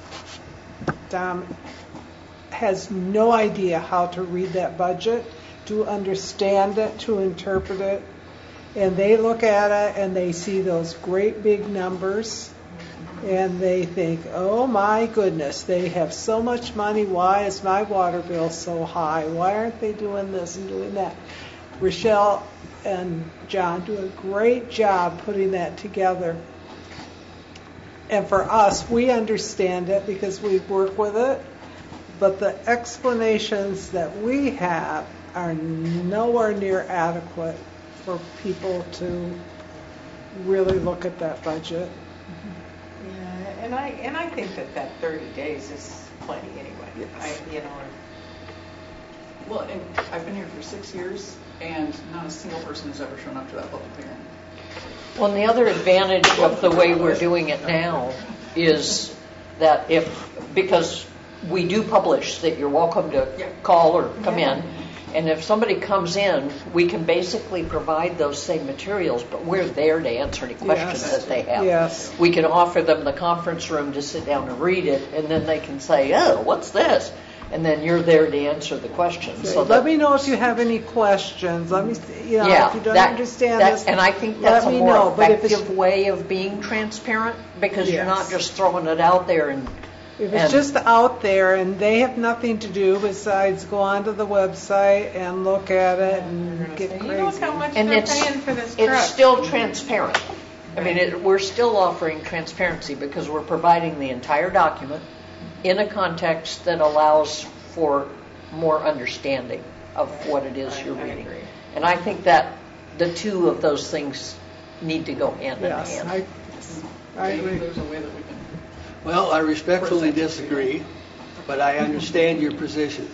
Speaker 3: Dom, has no idea how to read that budget, to understand it, to interpret it. And they look at it and they see those great big numbers and they think, oh my goodness, they have so much money. Why is my water bill so high? Why aren't they doing this and doing that? Rochelle and John do a great job putting that together. And for us, we understand it because we work with it. But the explanations that we have are nowhere near adequate for people to really look at that budget.
Speaker 4: Yeah, and I and I think that that thirty days is plenty anyway.
Speaker 1: Yes.
Speaker 4: I, you know.
Speaker 6: Well, and I've been here for six years, and not a single person has ever shown up to that public hearing.
Speaker 2: Well, and the other advantage of the way we're doing it now is that if, because we do publish that you're welcome to call or come in, and if somebody comes in, we can basically provide those same materials, but we're there to answer any questions
Speaker 3: Yes.
Speaker 2: that they have.
Speaker 3: Yes.
Speaker 2: We can offer them the conference room to sit down and read it, and then they can say, oh, what's this? And then you're there to answer the questions. So
Speaker 3: Let
Speaker 2: that-
Speaker 3: me know if you have any questions. Let me, you know,
Speaker 2: yeah,
Speaker 3: if you don't
Speaker 2: that-
Speaker 3: understand
Speaker 2: that-
Speaker 3: this,
Speaker 2: and I think that's
Speaker 3: let
Speaker 2: a
Speaker 3: me
Speaker 2: more
Speaker 3: know. But if it's,
Speaker 2: effective way of being transparent, because you're not
Speaker 3: Yes.
Speaker 2: just throwing it out there and
Speaker 3: if it's
Speaker 2: and-
Speaker 3: just out there and they have nothing to do besides go onto the website and look at it and get
Speaker 4: You
Speaker 3: crazy.
Speaker 4: know how much
Speaker 2: and
Speaker 4: they're
Speaker 2: it's
Speaker 4: paying for this truck.
Speaker 2: it's still transparent. I mean, it, we're still offering transparency because we're providing the entire document in a context that allows for more understanding of what it is you're
Speaker 4: I
Speaker 2: reading.
Speaker 4: agree.
Speaker 2: And I think that the two of those things need to go hand in
Speaker 3: Yes,
Speaker 2: hand.
Speaker 3: I, I
Speaker 6: Maybe
Speaker 3: agree.
Speaker 6: there's a way that we can.
Speaker 1: Well, I respectfully disagree, but I understand your positions.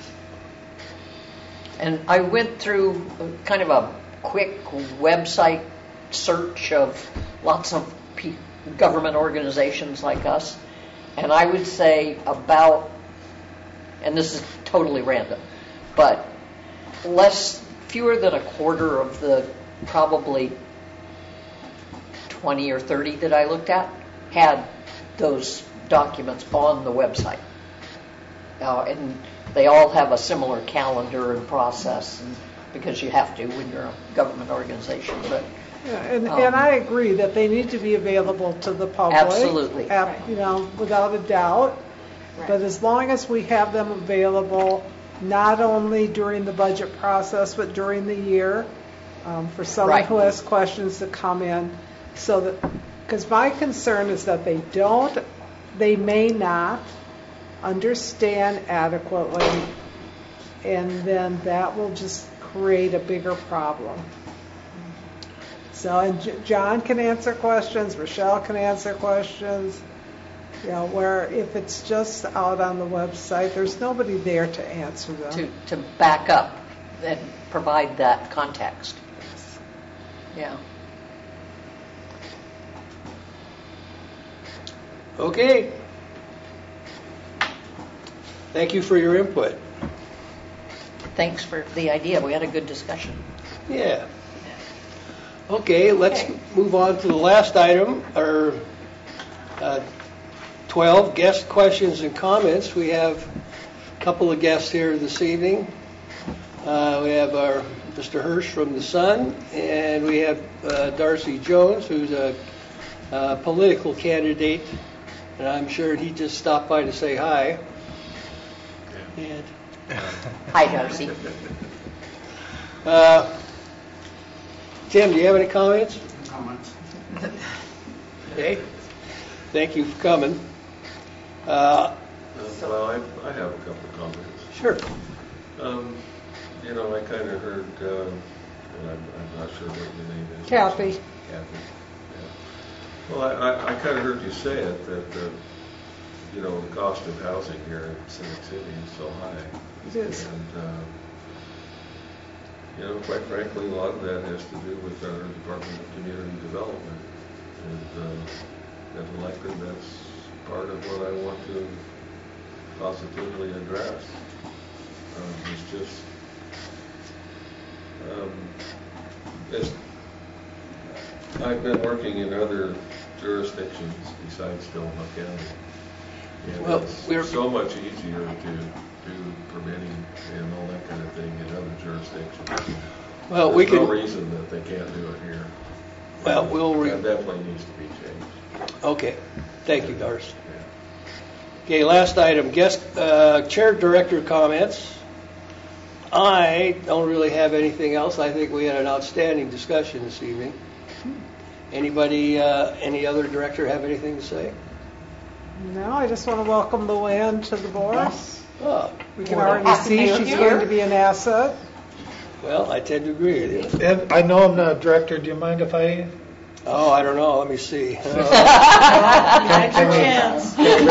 Speaker 2: And I went through kind of a quick website search of lots of pe- government organizations like us, and I would say about, and this is totally random, but less, fewer than a quarter of the probably twenty or thirty that I looked at had those documents on the website. Uh, and they all have a similar calendar and process, and because you have to when you're a government organization, but
Speaker 3: Yeah, and,
Speaker 2: Um,
Speaker 3: and I agree that they need to be available to the public.
Speaker 2: Absolutely.
Speaker 3: Ab- You know, without a doubt. But as long as we have them available, not only during the budget process, but during the year, um, for someone
Speaker 2: Right.
Speaker 3: who has questions to come in, so that, because my concern is that they don't, they may not understand adequately, and then that will just create a bigger problem. So, and J- John can answer questions, Rochelle can answer questions, you know, where if it's just out on the website, there's nobody there to answer them.
Speaker 2: to, to back up and provide that context. Yeah.
Speaker 1: Okay. Thank you for your input.
Speaker 2: Thanks for the idea. We had a good discussion.
Speaker 1: Yeah. Okay, let's
Speaker 2: Okay.
Speaker 1: move on to the last item, or uh, twelve, guest questions and comments. We have a couple of guests here this evening. Uh, We have our Mister Hirsch from the Sun, and we have uh, Darcy Jones, who's a uh, political candidate, and I'm sure he just stopped by to say hi. And
Speaker 2: Hi, Darcy.
Speaker 1: uh, Tim, do you have any comments?
Speaker 7: Comments?
Speaker 1: Okay, thank you for coming. Uh,
Speaker 8: Well, I, I have a couple of comments.
Speaker 1: Sure.
Speaker 8: Um, you know, I kind of heard, uh, and I'm, I'm not sure what your name is.
Speaker 3: Kathy.
Speaker 8: Kathy. Yeah. Well, I, I, I kind of heard you say it, that, uh, you know, the cost of housing here in Civic City is so high.
Speaker 3: It is.
Speaker 8: And, uh, you know, quite frankly, a lot of that has to do with our Department of Community Development. And uh, as elected, that's part of what I want to positively address. Um, it's just, um, it's, I've been working in other jurisdictions besides Tillamook County. And
Speaker 1: Well,
Speaker 8: it's
Speaker 1: we're-
Speaker 8: so much easier to do permitting and all that kind of thing in other jurisdictions.
Speaker 1: Well, we
Speaker 8: There's no
Speaker 1: can,
Speaker 8: reason that they can't do it here.
Speaker 1: well, we'll, re-
Speaker 8: That definitely needs to be changed.
Speaker 1: okay, thank you, Darcy.
Speaker 8: Yeah.
Speaker 1: Okay, last item, guest, uh, chair director comments. I don't really have anything else. I think we had an outstanding discussion this evening. Anybody, uh, any other director have anything to say?
Speaker 3: No, I just want to welcome Luann to the board.
Speaker 1: Oh,
Speaker 3: We can
Speaker 2: More than
Speaker 3: already
Speaker 2: happy
Speaker 3: see
Speaker 2: to
Speaker 3: she's
Speaker 2: hear.
Speaker 3: going to be an asset.
Speaker 1: well, I tend to agree with you.
Speaker 5: And I know I'm not a director, do you mind if I?
Speaker 1: Oh, I don't know, let me see. Uh,
Speaker 4: Had your chance.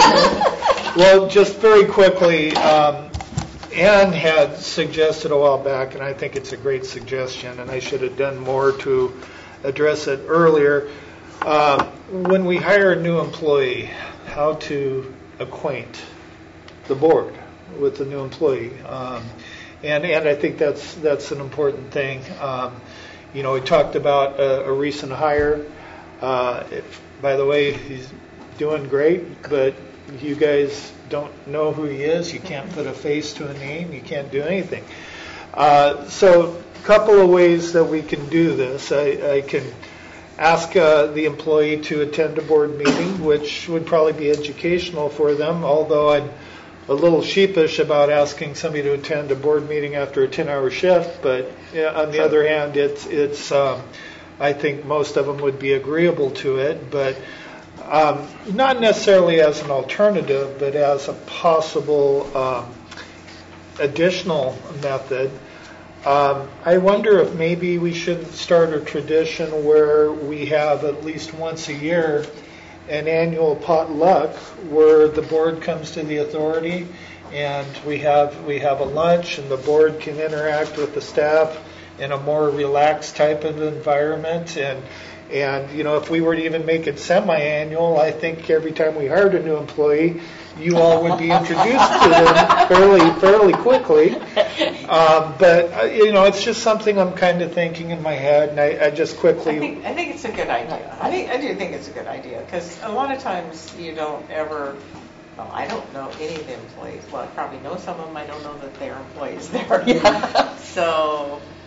Speaker 5: Well, just very quickly, um, Ann had suggested a while back, and I think it's a great suggestion, and I should have done more to address it earlier. Uh, when we hire a new employee, how to acquaint the board with the new employee. Um, and, and I think that's, that's an important thing. Um, you know, we talked about a, a recent hire. Uh, if, by the way, he's doing great, but you guys don't know who he is. You can't put a face to a name. You can't do anything. Uh, so a couple of ways that we can do this. I, I can ask uh, the employee to attend a board meeting, which would probably be educational for them, although I'm a little sheepish about asking somebody to attend a board meeting after a ten-hour shift. But yeah, on the other hand, it's, it's um, I think most of them would be agreeable to it. But Um, not necessarily as an alternative, but as a possible um, additional method. Um, I wonder if maybe we should start a tradition where we have at least once a year an annual potluck where the board comes to the authority and we have we have a lunch and the board can interact with the staff in a more relaxed type of environment. And And, you know, if we were to even make it semi-annual, I think every time we hired a new employee, you all would be introduced to them fairly, fairly quickly. Um, but, uh, you know, it's just something I'm kind of thinking in my head, and I, I just
Speaker 4: I
Speaker 5: quickly...
Speaker 4: think, I think it's a good idea. I think, I do think it's a good idea, because a lot of times you don't ever, well, I don't know any of the employees. Well, I probably know some of them, I don't know that they're employees there.
Speaker 2: Yeah.
Speaker 4: So,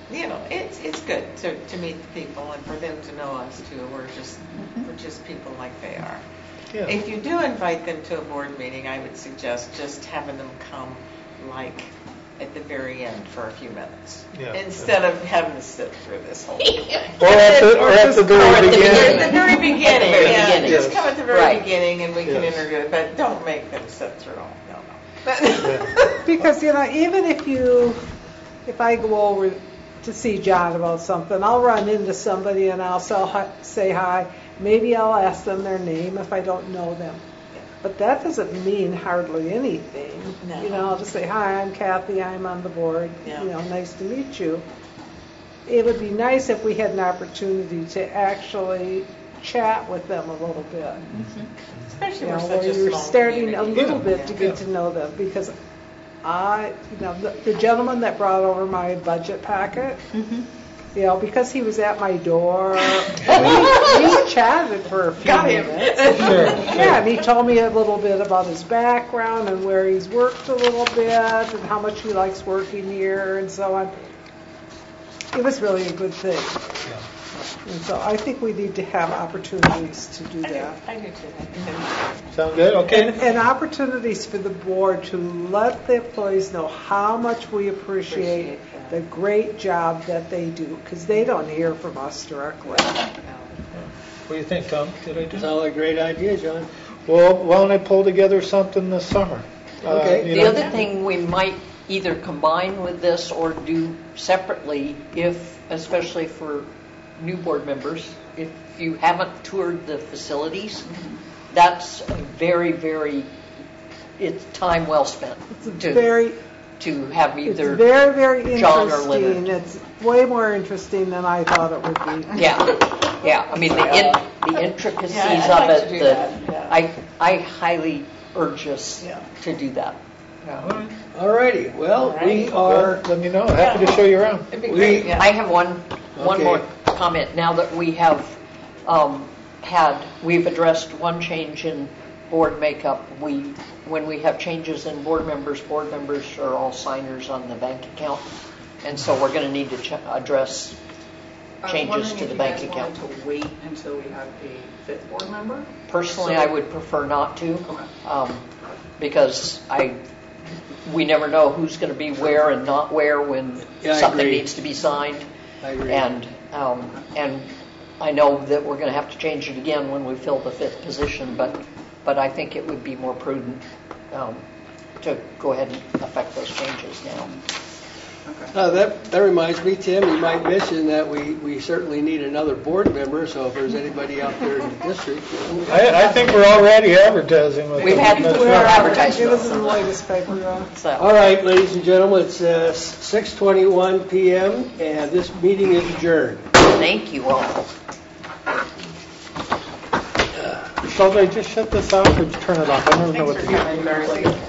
Speaker 4: you know, it's, it's good to, to meet the people and for them to know us too. We're just, we're just people like they are.
Speaker 5: Yeah.
Speaker 4: If you do invite them to a board meeting, I would suggest just having them come like at the very end for a few minutes.
Speaker 5: Yeah.
Speaker 4: Instead of having to sit through this whole thing.
Speaker 5: Or at the, or at the very
Speaker 2: Or at the
Speaker 5: beginning.
Speaker 4: At the very beginning,
Speaker 2: At the very
Speaker 4: yeah.
Speaker 2: beginning.
Speaker 4: Just come at the very
Speaker 2: Right.
Speaker 4: beginning and we can
Speaker 5: Yes.
Speaker 4: interview it, but don't make them sit through all, no, no.
Speaker 5: Yeah.
Speaker 3: Because, you know, even if you, if I go over to see John about something, I'll run into somebody and I'll say hi- say hi. Maybe I'll ask them their name if I don't know them. But that doesn't mean hardly anything.
Speaker 4: No.
Speaker 3: You know, I'll just say, hi, I'm Kathy, I'm on the board.
Speaker 4: Yeah.
Speaker 3: You know, nice to meet you. It would be nice if we had an opportunity to actually chat with them a little bit.
Speaker 4: Especially
Speaker 3: You know,
Speaker 4: we're
Speaker 3: where
Speaker 4: such a
Speaker 3: you're
Speaker 4: small
Speaker 3: starting a
Speaker 4: community.
Speaker 3: little bit to
Speaker 4: Yeah.
Speaker 3: get to know them, because I, you know, the, the gentleman that brought over my budget packet, you know, because he was at my door, we, we chatted for a few
Speaker 4: Got him.
Speaker 3: minutes.
Speaker 5: Sure.
Speaker 3: Yeah, and he told me a little bit about his background and where he's worked a little bit and how much he likes working here and so on. It was really a good thing. And so I think we need to have opportunities to do
Speaker 4: I do,
Speaker 3: that.
Speaker 4: I do too. I think that's-
Speaker 5: Sound good? Okay.
Speaker 3: And, and opportunities for the board to let the employees know how much we appreciate
Speaker 4: Appreciate that.
Speaker 3: the great job that they do, because they don't hear from us directly.
Speaker 5: What do you think, Tom? Did I do?
Speaker 1: Sound like a great idea, John.
Speaker 5: Well, why don't I pull together something this summer? Uh,
Speaker 1: Okay.
Speaker 5: you
Speaker 2: The
Speaker 5: know-
Speaker 2: other thing we might either combine with this or do separately, if, especially for new board members, if you haven't toured the facilities, that's a very, very, it's time well spent
Speaker 3: It's a
Speaker 2: to,
Speaker 3: very,
Speaker 2: to have
Speaker 3: it's
Speaker 2: either,
Speaker 3: very, very
Speaker 2: John or
Speaker 3: interesting.
Speaker 2: Leonard.
Speaker 3: It's way more interesting than I thought it would be.
Speaker 2: yeah, yeah, I mean, the in, the intricacies
Speaker 4: Yeah, I'd
Speaker 2: of
Speaker 4: like to
Speaker 2: it,
Speaker 4: do
Speaker 2: the,
Speaker 4: that, yeah.
Speaker 2: I, I highly urge us
Speaker 4: Yeah.
Speaker 2: to do that.
Speaker 1: All righty, well, we
Speaker 4: Alright.
Speaker 1: are,
Speaker 5: Well, let me know. Happy to show you around.
Speaker 4: It'd be
Speaker 1: We-
Speaker 4: great, yeah.
Speaker 2: I have one, one
Speaker 1: Okay.
Speaker 2: more comment. Now that we have um, had, we've addressed one change in board makeup, we, when we have changes in board members, board members are all signers on the bank account. And so we're going to need to ch- address changes to the bank
Speaker 6: I was
Speaker 2: account.
Speaker 6: wondering if you guys wanted to wait until we have a fifth board member?
Speaker 2: Personally,
Speaker 6: So-
Speaker 2: I would prefer not to,
Speaker 6: Okay.
Speaker 2: um, because I, we never know who's going to be where and not where when
Speaker 1: Yeah, I
Speaker 2: something
Speaker 1: agree.
Speaker 2: needs to be signed.
Speaker 1: I agree.
Speaker 2: And, um, and I know that we're going to have to change it again when we fill the fifth position, but, but I think it would be more prudent um, to go ahead and affect those changes now.
Speaker 6: Okay.
Speaker 1: Uh, that, that reminds me, Tim, you might mention that we, we certainly need another board member, so if there's anybody out there in the district.
Speaker 5: I, I think we're already advertising with
Speaker 2: We've
Speaker 5: them.
Speaker 2: had-
Speaker 5: That's
Speaker 2: we're
Speaker 5: right.
Speaker 2: advertising.
Speaker 3: It was in the latest paper. uh,
Speaker 2: So,
Speaker 1: All right, ladies and gentlemen, it's uh, six twenty-one p.m. and this meeting is adjourned.
Speaker 2: thank you all.
Speaker 5: So they just shut this off or just turn it off? I don't know what
Speaker 4: Thanks
Speaker 5: to
Speaker 4: for
Speaker 5: do.
Speaker 4: coming, Darcy.